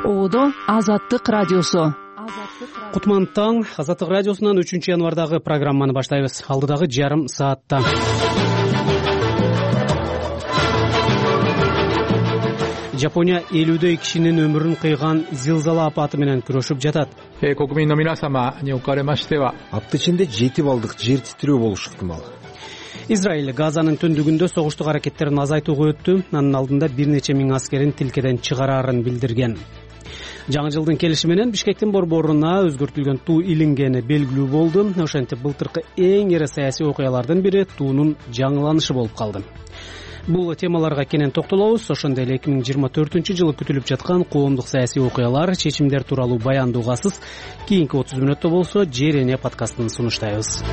Оодо Азаттык радиосу. Кутман таң, Азаттык радиосунан 3 январдагы программаны баштайбыз. Алдыдагы жарым саатта. Жапония 50 кишинин өмүрүн кыйган зилзала апаты менен күрөшүп жатат. 国民の皆様におかれましては апта ичинде 7 балдык жер титирөө болушу ыктымал. Израиль Газанын түндүгүндө согуштук аракеттерин азайтууга өттү. Анын алдында бир нече миң аскерин тилкеден чыгарарын билдирген. Жаңы жылдын келиши менен Бишкектин борборуна өзгөртүлгөн туу илингени белгилүү болду. Ошентип былтыркы эң ири саясий окуялардын бири туунун жаңыланышы болуп калды. Бул темаларга кенен токтолобуз. Ошондой эле 2024-жылы күтүлүп жаткан коомдук саясий окуялар, чечимдер тууралуу баяндоогасыз кийинки 30 мүнөттө болсо Жерене подкастын сунуштайбыз.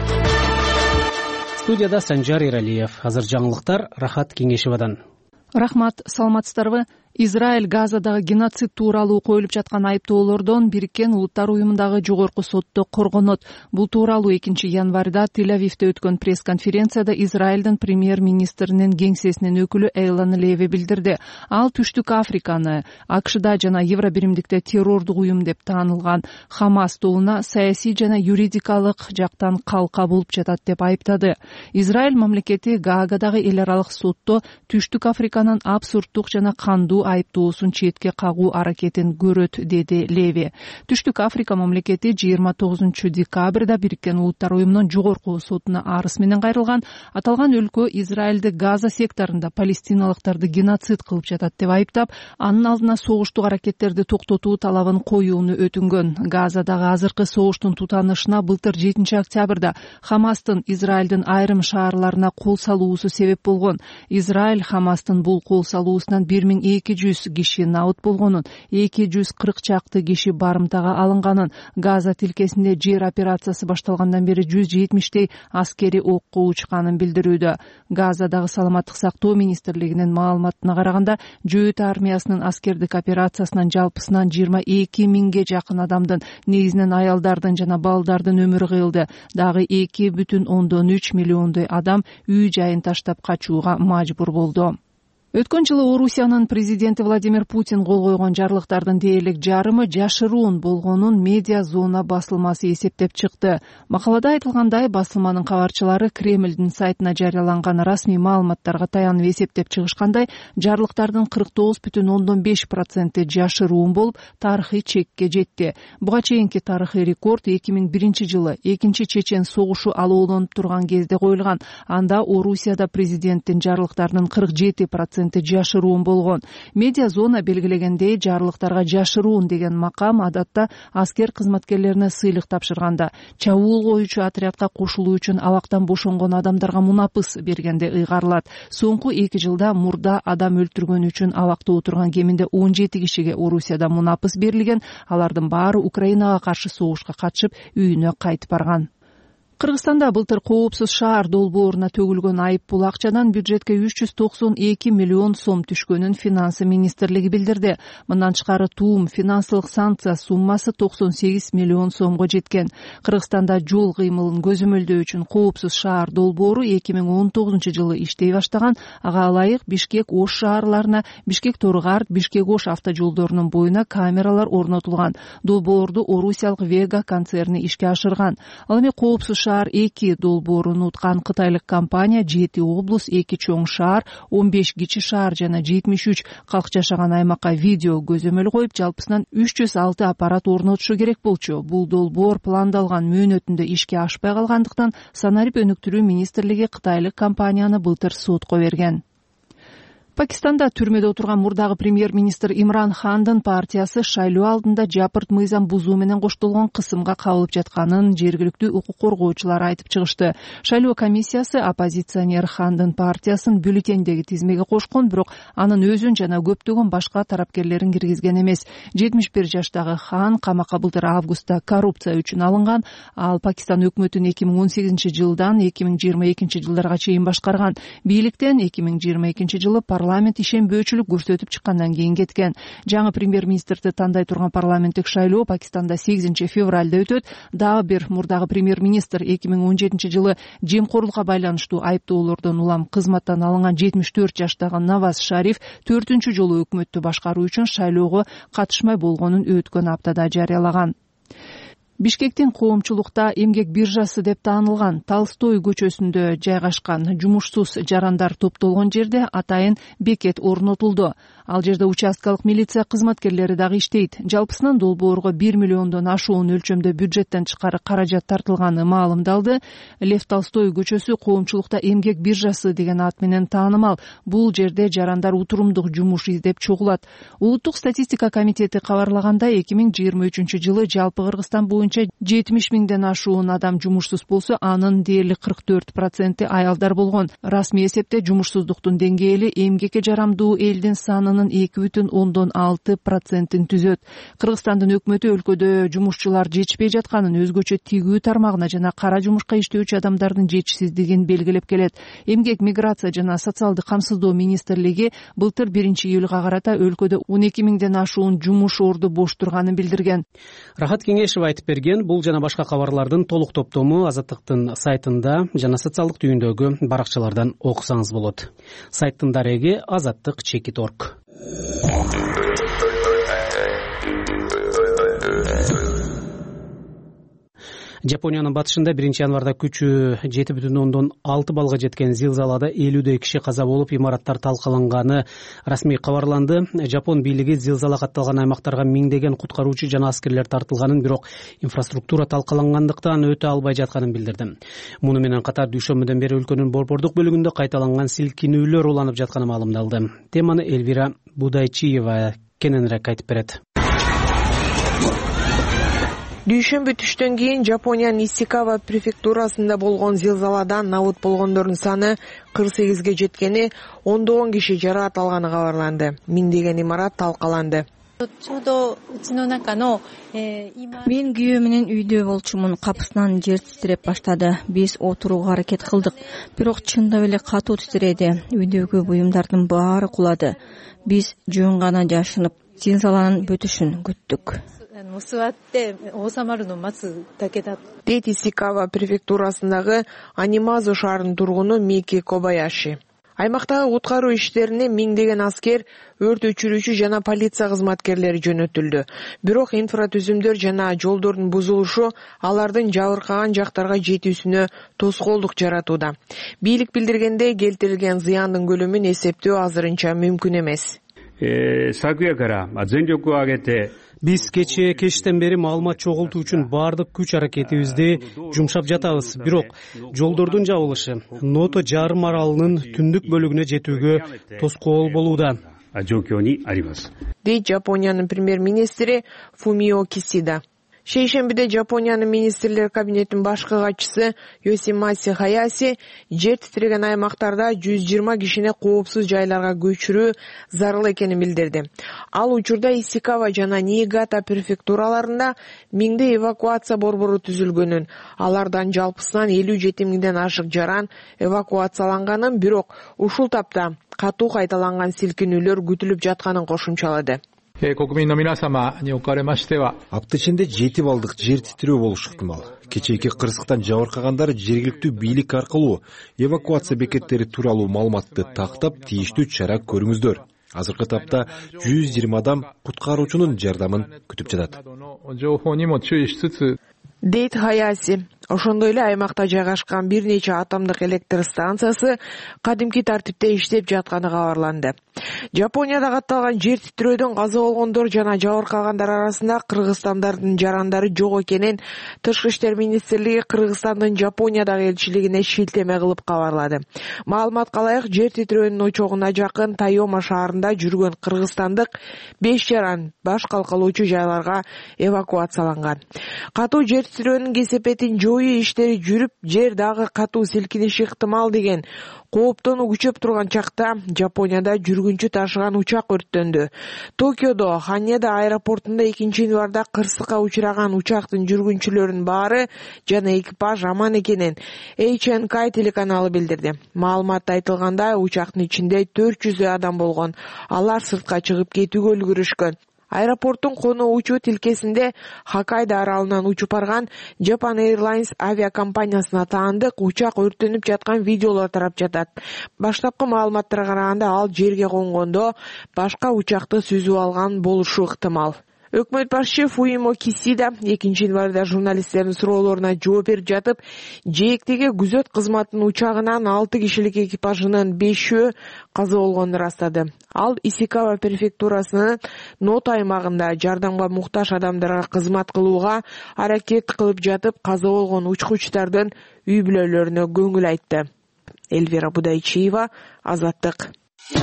Студияда Санжар Иралиев. Азыр жаңылыктар Рахат Кеңешевадан. Рахмат, саламатсыздарбы? Израиль Газадагы геноцид тууралуу коюлуп жаткан айыптоолордон Бириккен Улуттар уюмундагы жогорку сотто коргонот. Бул тууралуу 2 январда Тель-Авивде өткөн пресс-конференцияда Израилдин премьер-министринин кеңсесинин өкүлү Эйлан Леви билдирди. Ал Түштүк Африканы АКШда жана Евробиримдикте террордук уюм деп таанылган Хамас тобуна саясий жана юридикалык жактан калка болуп жатат деп айыптады. Израиль мамлекети Гаагадагы эл аралык сотто Түштүк Африканын абсурдтук жана кандуу айыптоосун четке кагуу аракетин көрөт, деди Леви. Түштүк Африка мамлекети 29 декабрда Бириккен Улуттар уюмунун жогорку сотуна арыз менен кайрылган. Аталган өлкө Израилди Газа секторунда палестиналыктарды геноцид кылып жатат деп айыптап, анын алдына согуштук аракеттерди токтотуу талабын коюуну өтүнгөн. Газадагы азыркы согуштун тутанышына былтыр 7 октябрда Хамастын Израилдин айрым шаарларына кол салуусу себеп болгон. Израиль Хамастын бул кол салуусунан 1200 киши наут болгонун, 240 чакты киши барымтага алынганын, Газа тилкесинде жер операциясы башталгандан бери 170 аскери окко учканын билдирүүдө. Газадагы саламаттык сактоо министрлигинин маалыматына караганда, Жөөт армиясынын аскердик операциясынан жалпысынан 22 миңге жакын адамдын, негизинен аялдардын жана балдардын өмүрү кыйылды. Дагы 2,3 миллиондой адам үй жайын таштап качууга мажбур болду. Өткөн жылы Орусиянын президенти Владимир Путин кол койгон жарлыктардын дээрлик жарымы жашыруун болгонун медиа зона басылмасы эсептеп чыкты. Макалада айтылгандай, басылманын кабарчылары Кремлдин сайтына жарыяланган расмий маалыматтарга таянып эсептеп чыгышкандай, жарлыктардын 49,5% жашыруун болуп, тарыхый чекке жетти. Буга чейинки тарыхый рекорд 2001 жылы экинчи чечен согушу алоолонуп турган кезде коюлган. Анда Орусияда президенттин жарлыктарынын 47% жашыруун болгон. Медиа зона белгилегендей, жарлыктарга жашыруун деген макам адатта аскер кызматкерлерине сыйлык тапшырганда, чабуул коюучу отрядка кошулуу үчүн абактан бошонгон адамдарга мунапыс бергенде ыйгарылат. Соңку 2 жылда мурда адам өлтүргөн үчүн абакта отурган кеминде 17 кишиге Орусияда мунапыс берилген. Алардын баары Украинага каршы согушка катышып, үйүнө кайтып барган. Кыргызстанда былтыр коопсуз шаар долбооруна төгүлгөн айыппул акчадан бюджетке 392 миллион сом түшкөнүн Финансы министрлиги билдирди. Мындан тышкары туум финансылык санкция суммасы 98 миллион сомго жеткен. Кыргызстанда жол кыймылын көзөмөлдөө үчүн коопсуз шаар долбоору 2019 жылы иштей баштаган. Ага ылайык Бишкек-Ош шаарларына, Бишкек-Торгар, Бишкек-Ош автожолдорунун боюна камералар орнотулган. Долбоорду Орусиялык Вега концерни ишке ашырган. Ал эми коопсуз шаар 2 долбоорун уткан кытайлык компания 7 облус, 2 чоң шаар, 15 кичи шаар жана 73 калк жашаган аймакка видео көзөмөл коюп, жалпысынан 306 аппарат орнотушу керек болчу. Бул долбоор пландалган мөөнөтүндө ишке ашпай калгандыктан Санарип өнүктүрүү министрлиги кытайлык компанияны былтыр сотко берген. Пакистанда түрмөдө отурган мурдагы премьер-министр Имран Хандын партиясы шайлоо алдында жапырт мыйзам бузуу менен коштолгон кысымга кабылып жатканын жергиликтүү укук коргоочулар айтып чыгышты. Шайлоо комиссиясы оппозиционер Хандын партиясын бюллетендеги тизмеге кошкон, бирок анын өзүн жана көптөгөн башка тарапкерлерин киргизген эмес. 71 жаштагы Хан камакка былтыр августта коррупция үчүн алынган. Ал Пакистан өкмөтүн 2018 жылдан 2022 жылдарга чейин башкарган. Бийликтен 2022 жылы парламент парламент ишенбөөчүлүк көрсөтүп чыккандан кийин кеткен. Жаңы премьер-министрди тандай турган парламенттик шайлоо Пакистанда 8 февралда өтөт. Дагы бир мурдагы премьер-министр 2017-жылы жемкорлукка байланыштуу айыптоолордон улам кызматтан алынган 74 жаштагы Наваз Шариф 4-чү жолу өкмөттү башкаруу үчүн шайлоого катышмай болгонун өткөн аптада жарыялаган. Бишкектин коомчулукта эмгек биржасы деп таанылган Толстой көчөсүндө жайгашкан жумушсуз жарандар топтолгон жерде атайын бекет орнотулду. Ал жерде участкалык милиция кызматкерлери дагы иштейт. Жалпысынан долбоорго 1 миллиондон ашуун өлчөмдө бюджеттен тышкары каражат тартылганы маалымдалды. Лев Толстой көчөсү коомчулукта эмгек биржасы деген ат менен таанымал. Бул жерде жарандар утурумдук жумуш издеп чогулат. Улуттук статистика комитети кабарлагандай 2023-жылы жалпы Кыргызстан боюнча 70 миңден ашуун адам жумушсуз болсо, анын дээрлик 44% аялдар болгон. Расмий эсепте жумушсуздуктун деңгээли эмгекке жарамдуу элдин санынын 2,6%-ын түзөт. Кыргызстандын өкмөтү өлкөдө жумушчулар жетишпей жатканын, өзгөчө тигүү тармагына жана кара жумушка иштөөчү адамдардын жетишсиздигин белгилеп келет. Эмгек, миграция жана социалдык камсыздоо министрлиги былтыр 1-июлга карата өлкөдө 12 миңден ашуун жумуш орду бош турганын билдирген. Рахат Кеңешева айтып берген. Бул жана башка кабарлардын толук топтому Азаттыктын сайтында жана социалдык түйүндөгү баракчалардан окусаңыз болот. Сайттын дареги azattyk.org. Жапониянын батышында 1-январда күчү 7,6 балга жеткен зилзалада 50 киши каза болуп, имараттар талкаланганы расмий кабарланды. Жапон бийлиги зилзала катталган аймактарга миңдеген куткаруучу жана аскерлер тартылганын, бирок инфраструктура талкалангандыктан өтө албай жатканын билдирди. Муну менен катар дүйшөмбүдөн бери өлкөнүн борбордук бөлүгүндө кайталанган силкинүүлөр уланып жатканы маалымдалды. Теманы Эльвира Будайчиева кененирээк айтып берет. Дүйшөмбү түштөн кийин Жапониянын Исикава префектурасында болгон зилзаладан набыт болгондордун саны 48ге жеткени, ондогон киши жараат алганы кабарланды. Миңдеген имарат талкаланды. Мен күйөө менен үйдө болчумун. Капысынан жер титиреп баштады. Биз отурууга аракет кылдык, бирок чындап эле катуу титиреди. Үйдөгү буюмдардын баары кулады. Биз жөн гана жашынып, зилзаланын бүтүшүн күттүк. Дейт Исикава префектурасындагы Анимазу шаарынын тургуну Мики Кобаяши. Аймактагы куткаруу иштерине миңдеген аскер, өрт өчүрүүчү жана полиция кызматкерлери жөнөтүлдү. Бирок инфратүзүмдөр жана жолдордун бузулушу алардын жабыркаган жактарга жетүүсүнө тоскоолдук жаратууда. Бийлик билдиргендей, келтирилген зыяндын көлөмүн эсептөө азырынча мүмкүн эмес. Биз кечтен бери маалымат чогултуу үчүн баардык күч аракетибизди жумшап жатабыз. Бирок жолдордун жабылышы Ното жарым аралынын түндүк бөлүгүнө жетүүгө тоскоол болууда. Дейт Жапониянын премьер-министри Фумио Кисида. Шейшембиде Жапониянын министрлер кабинетинин башкы катчысы Йосимаси Хаяси жер титиреген аймактарда 120 кишини коопсуз жайларга көчүрүү зарыл экенин билдирди. Ал учурда Исикава жана Ниигата префектураларында миңде эвакуация борбору түзүлгөнүн, алардан жалпысынан 57 миңден ашык жаран эвакуацияланганын, бирок ушул тапта катуу кайталанган силкинүүлөр күтүлүп жатканын кошумчалады. Апта ичинде 7 балдык жер титирөө болушу ыктымал. Кечээки кырсыктан жабыркагандар жергиликтүү бийлик аркылуу эвакуация бекеттери тууралуу маалыматты тактап, тийиштүү чара көрүңүздөр. Азыркы тапта 120 адам куткаруучунун жардамын күтүп жатат. Дейт Хаяси. Ошондой эле аймакта жайгашкан бир нече атомдук электр станциясы кадимки тартипте иштеп жатканы кабарланды. Жапонияда катталган жер титирөөдөн каза болгондор жана жабыркагандар арасында кыргызстандардын жарандары жок экенин Тышкы иштер министрлиги Кыргызстандын Жапониядагы элчилигине шилтеме кылып кабарлады. Маалыматка ылайык, жер титирөөнүн очогуна жакын Тайома шаарында жүргөн кыргызстандык 5 жаран баш калкалоочу жайларга эвакуацияланган. Катуу жер титирөөнүн кесепетин жою иштери жүрүп, жер дагы катуу силкиниши ыктымал деген Кооптонуу күчөп турган чакта Жапонияда жүргүнчү ташыган учак өрттөндү. Токиодо Ханеда аэропортунда 2-январда кырсыкка учураган учактын жүргүнчүлөрүнүн баары жана экипаж аман экенин HNK телеканалы билдирди. Маалыматта айтылгандай, учактын ичинде 400 адам болгон. Алар сыртка чыгып кетүүгө үлгүрүшкөн. Аэропорттун конуу учуу тилкесинде Хоккайдо аралынан учуп барган Japan Airlines авиакомпаниясына таандык учак өрттөнүп жаткан видеолор тарап жатат. Баштапкы маалыматтарга караганда ал жерге конгондо башка учакты сүзүп алган болушу ыктымал. Өкмөт башчы Фумио Кисида 2-январда журналисттердин суроолоруна жооп берип жатып, жээктеги күзөт кызматынын учагынан 6 кишилик экипажынын 5-өө каза болгонун ырастады. Ал Исикава префектурасынын Ното аймагында жардамга муктаж адамдарга кызмат кылууга аракет кылып жатып, каза болгон учкучтардын үй бүлөлөрүнө көңүл айтты. Эльвира Будайчиева, Азаттык.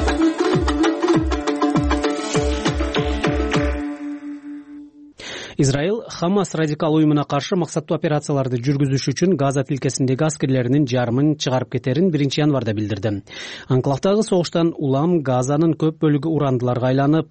Израиль Хамас радикал уюмуна каршы максаттуу операцияларды жүргүзүш үчүн Газа тилкесиндеги аскерлеринин жарымын чыгарып кетерин 1-январда билдирди. Анклавдагы согуштан улам Газанын көп бөлүгү урандыларга айланып,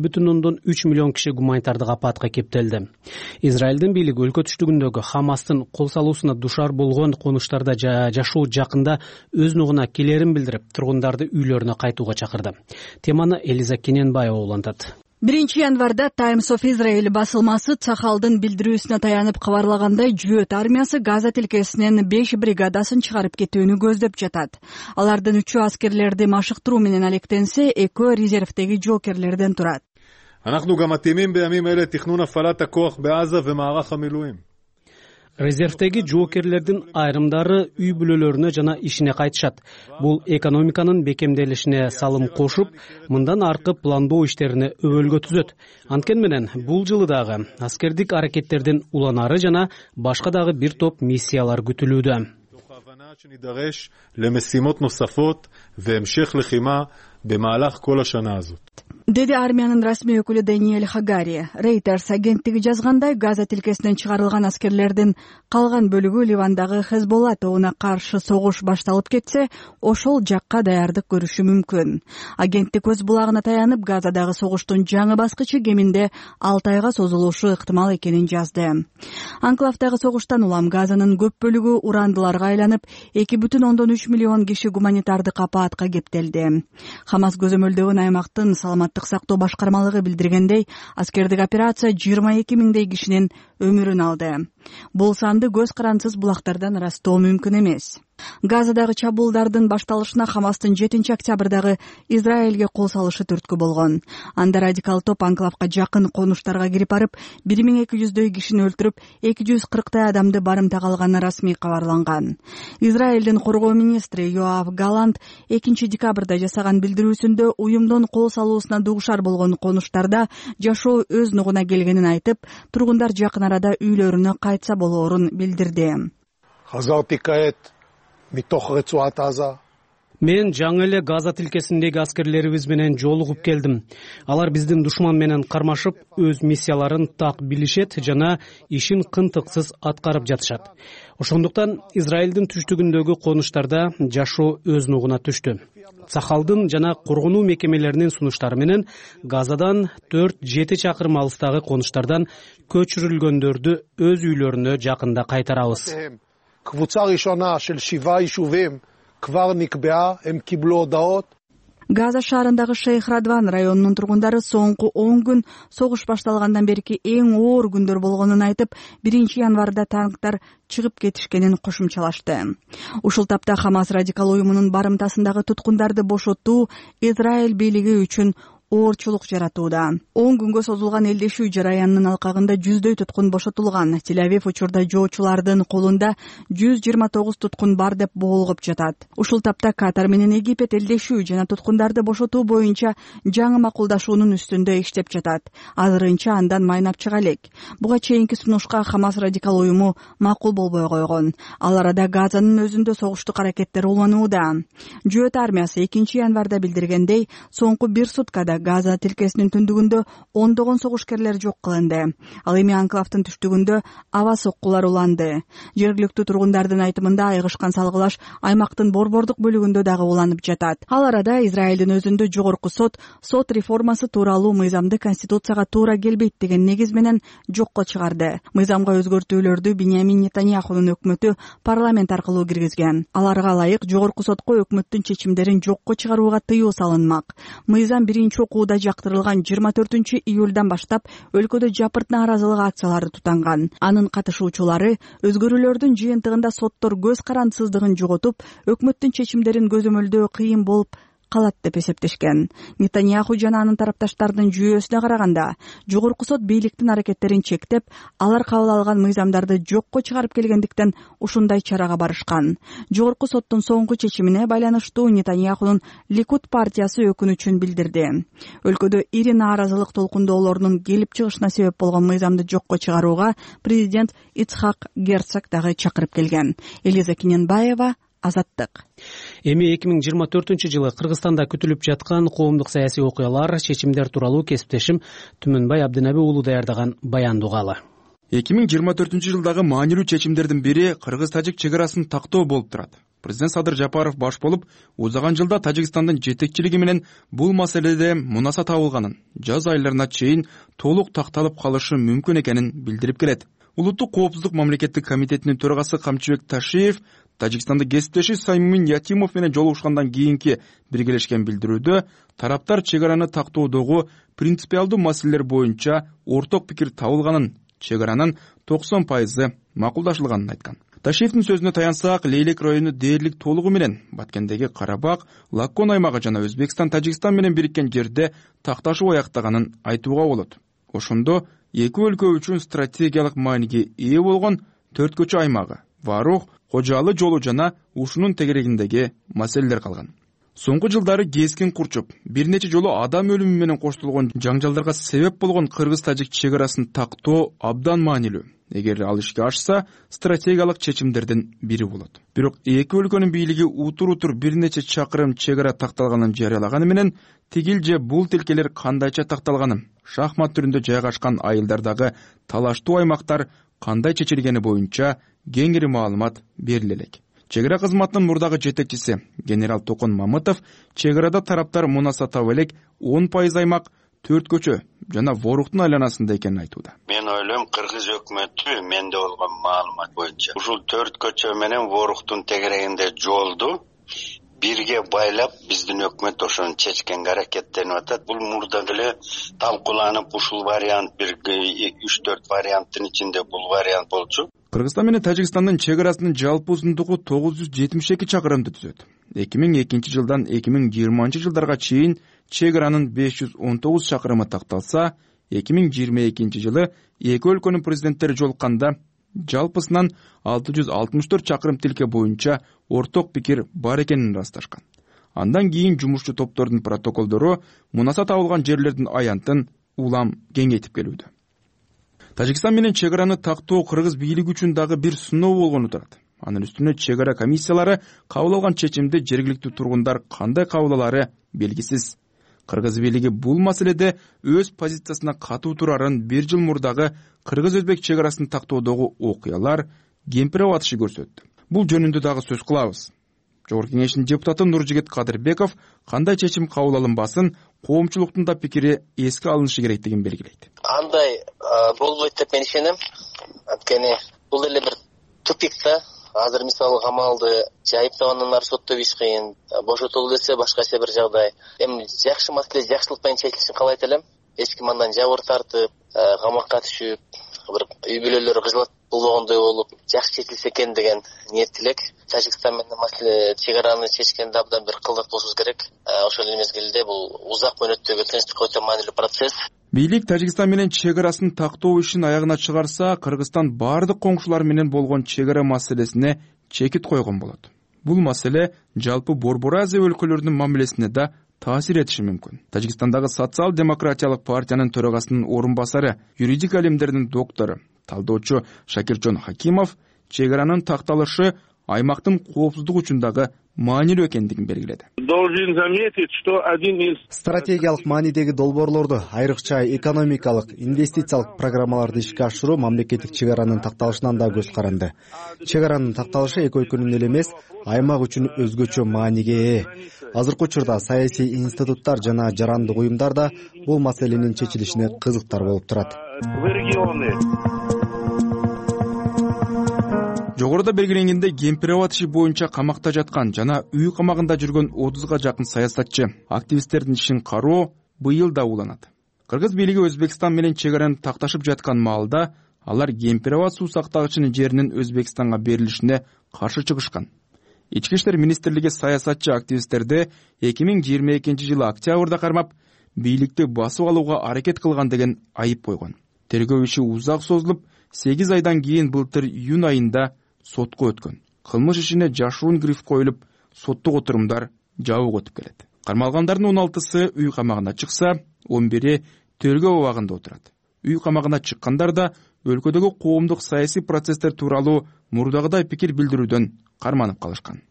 2,3 миллион киши гуманитардык апатка кептелди. Израилдин бийлиги өлкө түштүгүндөгү Хамастын кол салуусуна душар болгон конуштарда жашоо жакында өз нугуна келерин билдирип, тургундарды үйлөрүнө кайтууга чакырды. Теманы Элиза Кененбаева улантат. 1-январда Times of Israel басылмасы Цахалдын билдирүүсүнө таянып кабарлагандай, Жүйөт армиясы Газа тилкесинен 5 бригадасын чыгарып кетүүнү көздөп жатат. Алардын 3-ü аскерлерди машыктыруу менен алектенсе, 2-өө резервдеги жокерлерден турат. אנחנו גם מתאימים בימים אלה תכנון הפעלת הכוח בעזה ומערך המילואים. Резервдеги жоокерлердин айрымдары үй бүлөлөрүнө жана ишине кайтышат. Бул экономиканын бекемделишине салым кошуп, мындан аркы пландоо иштерине өбөлгө түзөт. Анткени менен бул жылы дагы аскердик аракеттердин уланары жана башка дагы бир топ миссиялар күтүлүүдө. שנידרש למשימות נוספות והמשך לחימה במהלך כל השנה הזאת. Деди армиянын расмий өкүлү Даниэль Хагари. Reuters агенттиги жазгандай, Газа тилкесинен чыгарылган аскерлердин калган бөлүгү Ливандагы Хезболла тобуна каршы согуш башталып кетсе, ошол жакка даярдык көрүшү мүмкүн. Агенттик өз булагына таянып, Газадагы согуштун жаңы баскычы кеминде 6 айга созулушу ыктымал экенин жазды. Анклавдагы согуштан улам Газанын көп бөлүгү урандыларга айланып, 2,3 миллион киши гуманитардык апаатка кептелди. Хамас көзөмөлдөгөн аймактын саламаттык сактоо башкармалыгы билдиргендей, аскердик операция 22 миңдей кишинин өмүрүн алды. Бул санды көз карансыз булактардан ырастоо мүмкүн эмес. Газадагы чабуулдардын башталышына Хамастын 7-октябрдагы Израилге кол салышы түрткү болгон. Анда радикал топ анклавга жакын конуштарга кирип барып, 1200дөй кишини өлтүрүп, 240 адамды барымтага алганы расмий кабарланган. Израилдин коргоо министри Йоав Галант 2-декабрда жасаган билдирүүсүндө уюмдун кол салуусуна дуушар болгон конуштарда жашоо өз нугуна келгенин айтып, тургундар жакын арада үйлөрүнө кайтса болоорун билдирди. Мен жаңы эле Газа тилкесиндеги аскерлерибиз менен жолугуп келдим. Алар биздин душман менен кармашып, өз миссияларын так билишет жана ишин кынтыксыз аткарып жатышат. Ошондуктан Израилдин түштүгүндөгү конуштарда жашоо өз нугуна түштү. Цахалдын жана коргонуу мекемелеринин сунуштары менен Газадан 4-7 чакырым алыстагы конуштардан көчүрүлгөндөрдү өз үйлөрүнө жакында кайтарабыз. קבוצה ראשונה של 7 יישובים כבר נקבעה, הם קיבלו הודעות. Газа шаарындагы Шейх Радван районунун тургундары соңку 10 күн согуш башталгандан берки эң оор күндөр болгонун айтып, 1-январда танктар чыгып кетишкенин кошумчалашты. Ушул тапта Хамас радикал уюмунун барымтасындагы туткундарды бошотуу Израиль бийлиги үчүн оорчулук жаратууда. 10 күнгө созулган элдешүү жараянынын алкагында 100дөй туткун бошотулган. Тель-Авив учурда жоочулардын колунда 129 туткун бар деп боолгоп жатат. Ушул тапта Катар менен Египет элдешүү жана туткундарды бошотуу боюнча жаңы макулдашуунун үстүндө иштеп жатат. Азырынча андан майнап чыга элек. Буга чейинки сунушка Хамас радикал уюму макул болбой койгон. Ал арада Газанын өзүндө согуштук аракеттер уланууда. Жүйөт армиясы 2-январда билдиргендей, соңку 1 суткада Газа тилкесинин түндүгүндө ондогон согушкерлер жок кылынды. Ал эми анклавдын түштүгүндө аба соккулар уланды. Жергиликтүү тургундардын айтымында айгышкан салгылаш аймактын борбордук бөлүгүндө дагы уланып жатат. Ал арада Израилдин өзүндө жогорку сот реформасы тууралуу мыйзамды конституцияга туура келбейт деген негиз менен жокко чыгарды. Мыйзамга өзгөртүүлөрдү Биньямин Нетаньяхунун өкмөтү парламент аркылуу киргизген. Аларга ылайык жогорку сотко өкмөттүн чечимдерин жокко чыгарууга тыюу салынмак. Мыйзам биринчи окууда жактырылган 24-июлдан баштап өлкөдө жапырт нааразылык акциялары тутанган. Анын катышуучулары өзгөрүүлөрдүн жыйынтыгында соттор көз карандысыздыгын жоготуп, өкмөттүн чечимдерин көзөмөлдөө кыйын болуп калат деп эсептешкен. Нетаньяху жана анын тарапташтардын жүйөөсүнө караганда, жогорку сот бийликтин аракеттерин чектеп, алар кабыл алган мыйзамдарды жокко чыгарып келгендиктен ушундай чарага барышкан. Жогорку соттун соңку чечимине байланыштуу Нетаньяхунун Ликуд партиясы өкүнүчүн билдирди. Өлкөдө ири нааразылык толкундоолорунун келип чыгышына себеп болгон мыйзамды жокко чыгарууга президент Ицхак Герцог дагы чакырып келген. Элиза Киненбаева, Азаттык. Эми 2024-жылы Кыргызстанда күтүлүп жаткан коомдук саясий окуялар, чечимдер тууралуу кесиптешим Түмөнбай Абдынаби уулу даярдаган баянды угалы. 2024-жылдагы маанилүү чечимдердин бири кыргыз-тажик чек арасын тактоо болуп турат. Президент Садыр Жапаров баш болуп, узаган жылда Тажикстандын жетекчилиги менен бул маселеде мунаса табылганын, жаз айларына чейин толук такталып калышы мүмкүн экенин билдирип келет. Улуттук коопсуздук мамлекеттик комитетинин төрагасы Камчыбек Ташиев Тажикстанда кесиптеши Саймин Ятимов менен жолугушкандан кийинки биргелешкен билдирүүдө тараптар чек араны тактоодогу принципиалдуу маселелер боюнча орток пикир табылганын, чек аранын 90% макулдашылганын айткан. Ташиевдин сөзүнө таянсак, Лейлек району дээрлик толугу менен Баткендеги Карабак, Лаккон аймагы жана Өзбекстан, Тажикстан менен бириккен жерде такташуу аяктаганын айтууга болот. Ошондо эки өлкө үчүн стратегиялык мааниге ээ болгон төрт көчө аймагы, Варух, Кожалы жолу жана ушунун тегерегиндеги маселелер калган. Соңку жылдары кескин курчуп, бир нече жолу адам өлүмү менен коштолгон жаңжалдарга себеп болгон кыргыз-тажик чек арасын тактоо абдан маанилүү. Эгер ал ишке ашса, стратегиялык чечимдердин бири болот. Бирок эки өлкөнүн бийлиги утур бир нече чакырым чек ара такталганын жарыялаганы менен тигил же бул тилкелер кандайча такталганын, шахмат түрүндө жайгашкан айылдардагы талаштуу аймактар кандай чечилгени боюнча кеңири маалымат бериле элек. Чек ара кызматынын мурдагы жетекчиси генерал Токон Мамытов чек арада тараптар мунаса таба элек 10% аймак, 4 көчө жана Воруктун айланасында экенин айтууда. Мен ойлойм, кыргыз өкмөтү менде болгон маалымат боюнча ушул 4 көчө менен Воруктун тегерегинде жолду бирге байлап биздин өкмөт ошону чечкенге аракеттенип атат. Бул мурда деле талкууланып ушул вариант бир 3-4 варианттын ичинде бул вариант болчу. Кыргызстан менен Тажикстандын чек арасынын жалпы узундугу 972 чакырымды түзөт. 2002 жылдан 2020 жылдарга чейин чек аранын 519 чакырымы такталса, 2022 жылы эки өлкөнүн президенттери жолукканда жалпысынан 664 чакырым тилке боюнча орток пикир бар экенин ырасташкан. Андан кийин жумушчу топтордун протоколдору мунаса табылган жерлердин аянтын улам кеңейтип келүүдө. Тажикстан менен чек араны тактоо кыргыз бийлиги үчүн дагы бир сыноо болгону турат. Анын үстүнө чек ара комиссиялары кабыл алган чечимди жергиликтүү тургундар кандай кабыл алары белгисиз. Кыргыз бийлиги бул маселеде өз позициясына катуу турарын бир жыл мурдагы кыргыз-өзбек чек арасын тактоодогу окуялар кемпирип атышы көрсөттү. Бул жөнүндө дагы сөз кылабыз. Жогорку кеңештин депутаты Нуржигит Кадырбеков кандай чечим кабыл алынбасын, коомчулуктун да пикири эске алынышы керектигин белгилейт. Андай болбойт деп мен ишенем. Анткени бул эле бир тупик да. Азыр мисалы камалды айыптабандан сотто иш кыйын, бошотулду десе башкача бир жагдай. Эми жакшы маселе жакшылык менен чечилишин каалайт элем. Эч ким андан жабыр тартып, камакка түшүп, бир үй бүлөлөрү кыжылат болгондой болуп, жакшы чечилсе экен деген ниет тилек. Тажикстан менен маселе чек араны чечкенде абдан бир кылдык болушубуз керек. Ошол эле мезгилде бул узак мөөнөттөгү тынчтыкка өтө маанилүү процесс. Бийлик Тажикстан менен чек арасын тактоо ишин аягына чыгарса, Кыргызстан бардык коңшулар менен болгон чек ара маселесине чекит койгон болот. Бул маселе жалпы Борбор Азия өлкөлөрүнүн мамилесине да таасир этиши мүмкүн. Тажикстандагы социал-демократиялык партиянын төрагасынын орун басары, юридика илимдеринин доктору, талдоочу Шакиржон Хакимов чек аранын такталышы аймактын коопсуздук үчүн дагы маанилүү экендигин белгиледи. Должен заметить, что один из стратегиялык маанидеги долбоорлорду, айрыкча экономикалык, инвестициялык программаларды ишке ашыруу мамлекеттик чек аранын такталышынан да көз каранды. Чек аранын такталышы эки өлкөнүн эле эмес, аймак үчүн өзгөчө мааниге ээ. Азыркы учурда саясий институттар жана жарандык уюмдар да бул маселенин чечилишине кызыктар болуп турат. Жогоруда белгиленгендей, Кемпир-Абад иши боюнча камакта жаткан жана үй камагында жүргөн 30га жакын саясатчы, активисттердин ишин кароо быйыл да уланат. Кыргыз бийлиги Өзбекстан менен чек араны такташып жаткан маалда алар Кемпир-Абад суу сактагычынын жеринин Өзбекстанга берилишине каршы чыгышкан. Ички иштер министрлиги саясатчы активисттерди 2022-жылы октябрда кармап, бийликти басып алууга аракет кылган деген айып койгон. Тергөө иши узак созулуп, 8 айдан кийин былтыр июнь айында сотко өткөн. Кылмыш ишине жашыруун гриф коюлуп, соттук отурумдар жабык өтүп келет. Кармалгандардын 16сы үй камагына чыкса, 11-и тергөө абагында отурат. Үй камагына чыккандар да өлкөдөгү коомдук саясий процесстер тууралуу мурдагыдай пикир билдирүүдөн карманып калышкан.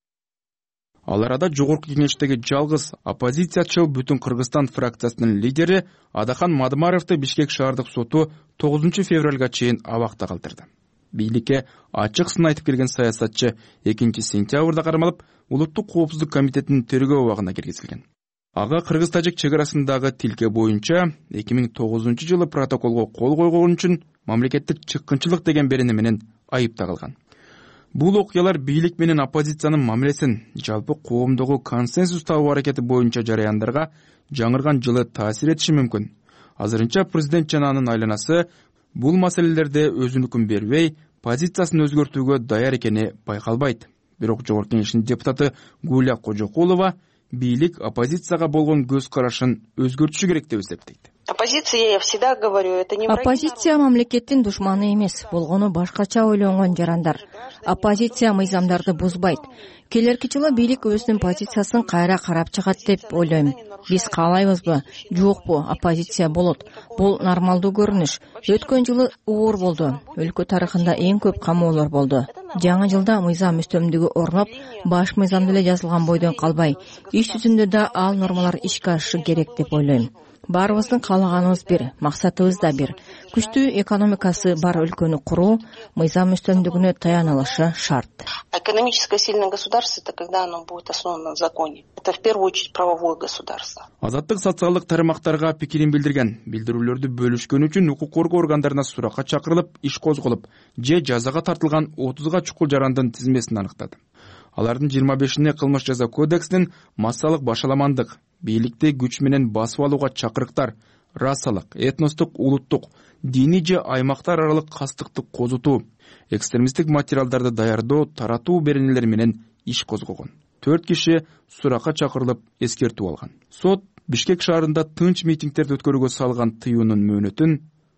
Ал арада жогорку кеңештеги жалгыз оппозициячыл Бүтүн Кыргызстан фракциясынын лидери Адахан Мадымаровду Бишкек шаардык соту 9 февралга чейин абакта калтырды. Бийликке ачык сын айтып келген саясатчы 2 сентябрда кармалып, Улуттук коопсуздук комитетинин тергөө абагына киргизилген. Ага Кыргыз-Тажик чек арасындагы тилке боюнча 2009-жылы протоколго кол койгон үчүн мамлекеттик чыккынчылык деген берени менен айыпталган. Бул окуялар бийлик менен оппозициянын мамилесин жалпы коомдогу консенсус табуу аракети боюнча жараяндарга жаңырган жылы таасир этиши мүмкүн. Азырынча президент жана анын айланасы бул маселелерде өзүнүкүн бербей, позициясын өзгөртүүгө даяр экени байкалбайт. Бирок жогорку кеңештин депутаты Гуля Кожокулова бийлик оппозицияга болгон көз карашын өзгөртүшү керек деп эсептейт. Оппозиция, я всегда говорю, это не оппозиция мамлекеттин душманы эмес, болгону башкача ойлонгон жарандар. Оппозиция мыйзамдарды бузбайт. Келерки жылы бийлик өзүнүн позициясын кайра карап чыгат деп ойлойм. Биз каалайбызбы, жокпу, оппозиция болот. Бул нормалдуу көрүнүш. Өткөн жылы оор болду. Өлкө тарыхында эң көп камоолор болду. Жаңы жылда мыйзам үстөмдүгү орноп, баш мыйзамда эле жазылган бойдон калбай, иш жүзүндө да ал нормалар ишке ашышы керек деп ойлойм. Баарыбыздын каалаганыбыз бир, максатыбыз да бир. Күчтүү экономикасы бар өлкөнү куруу, мыйзам үстөмдүгүнө таянылышы шарт. Экономически сильное государство — это когда оно будет основано на законе. Это в первую очередь правовое государство. Азаттык социалдык тармактарга пикирин билдирген, билдирүүлөрдү бөлүшкөн үчүн укук коргоо органдарына суракка чакырылып, иш козголуп, же жазага тартылган 30га чукул жарандын тизмесин аныктады. Алардын 25-ине кылмыш жаза кодексинин массалык башаламандык, бийликти күч менен басып алууга чакырыктар, расалык, этностук, улуттук, диний же аймактар аралык кастыктык козутуу, экстремисттик материалдарды даярдоо, таратуу беренелери менен иш козгогон. 4 киши суракка чакырылып эскертүү алган. Сот Бишкек шаарында тынч митингдерди өткөрүүгө салган тыюунун мөөнөтүн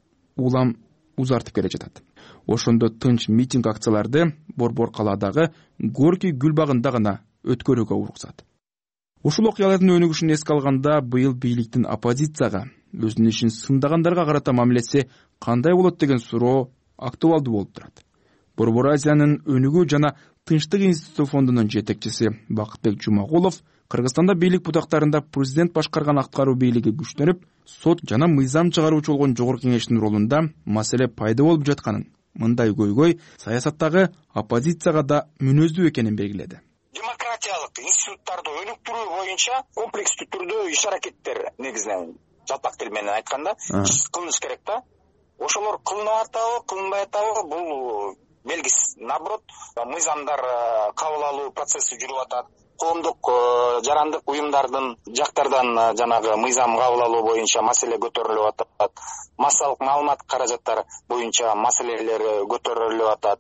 улам узартып келе жатат. Ошондо тынч митинг акцияларды Борбор калаадагы Горький гүл багында гана өткөрүүгө уруксат. Ушул окуялардын өнүгүшүн эске алганда, быйыл бийликтин оппозицияга, өзүнүн ишин сындагандарга карата мамилеси кандай болот деген суроо актуалдуу болуп турат. Борбор Азиянын өнүгүү жана тынчтык институту фондунун жетекчиси Бакытбек Жумагулов Кыргызстанда бийлик бутактарында президент башкарган аткаруу бийлиги күчтөнүп, сот жана мыйзам чыгаруучу болгон жогорку кеңештин ролунда маселе пайда болуп жатканын, мындай көйгөй саясаттагы оппозицияга да мүнөздүү экенин белгиледи. Демократиялык институттарды өнүктүрүү боюнча комплекстүү түрдө иш аракеттер негизинен жалпак тил менен айтканда кылыныш керек да. Ошолор кылынып атабы, кылынбай атабы бул белгисиз. Наоборот, мыйзамдар кабыл алуу процесси жүрүп атат. Коомдук жарандык уюмдардын жактардан жанагы мыйзам кабыл алуу боюнча маселе көтөрүлүп атат. Массалык маалымат каражаттары боюнча маселелер көтөрүлүп атат.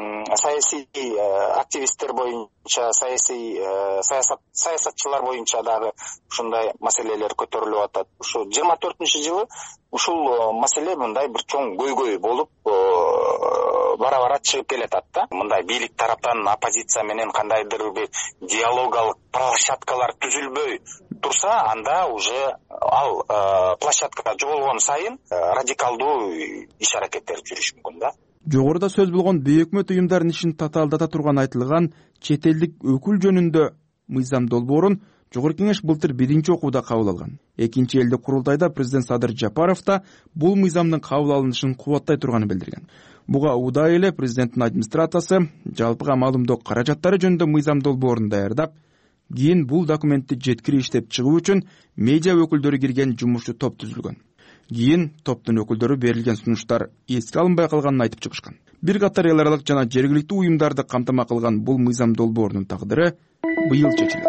Саясий активисттер боюнча, саясатчылар боюнча дагы ушундай маселелер көтөрүлүп атат. Ушу 24-жылы ушул маселе мындай бир чоң көйгөй болуп бара-бара чыгып келатат да. Мындай бийлик тараптан оппозиция менен кандайдыр бир диалогалык площадкалар түзүлбөй турса, анда уже ал площадка жоголгон сайын радикалдуу иш аракеттер жүрүшү мүмкүн да. Жогоруда сөз болгон бейөкмөт уюмдардын ишин татаалдата турган айтылган чет элдик өкүл жөнүндө мыйзам долбоорун Жогорку Кеңеш былтыр биринчи окууда кабыл алган. Экинчи элдик курултайда президент Садыр Жапаров да бул мыйзамдын кабыл алынышын кубаттай турганын билдирген. Буга удай эле президенттин администрациясы жалпыга маалымдоо каражаттары жөнүндө мыйзам долбоорун даярдап, кийин бул документти жеткирип иштеп чыгуу үчүн медиа өкүлдөрү кирген жумушчу топ түзүлгөн. Кийин топтун өкүлдөрү берилген сунуштар эске алынбай калганын айтып чыгышкан. Бир катар эл аралык жана жергиликтүү уюмдарды камтама кылган бул мыйзам долбоорунун тагдыры быйыл чечилет.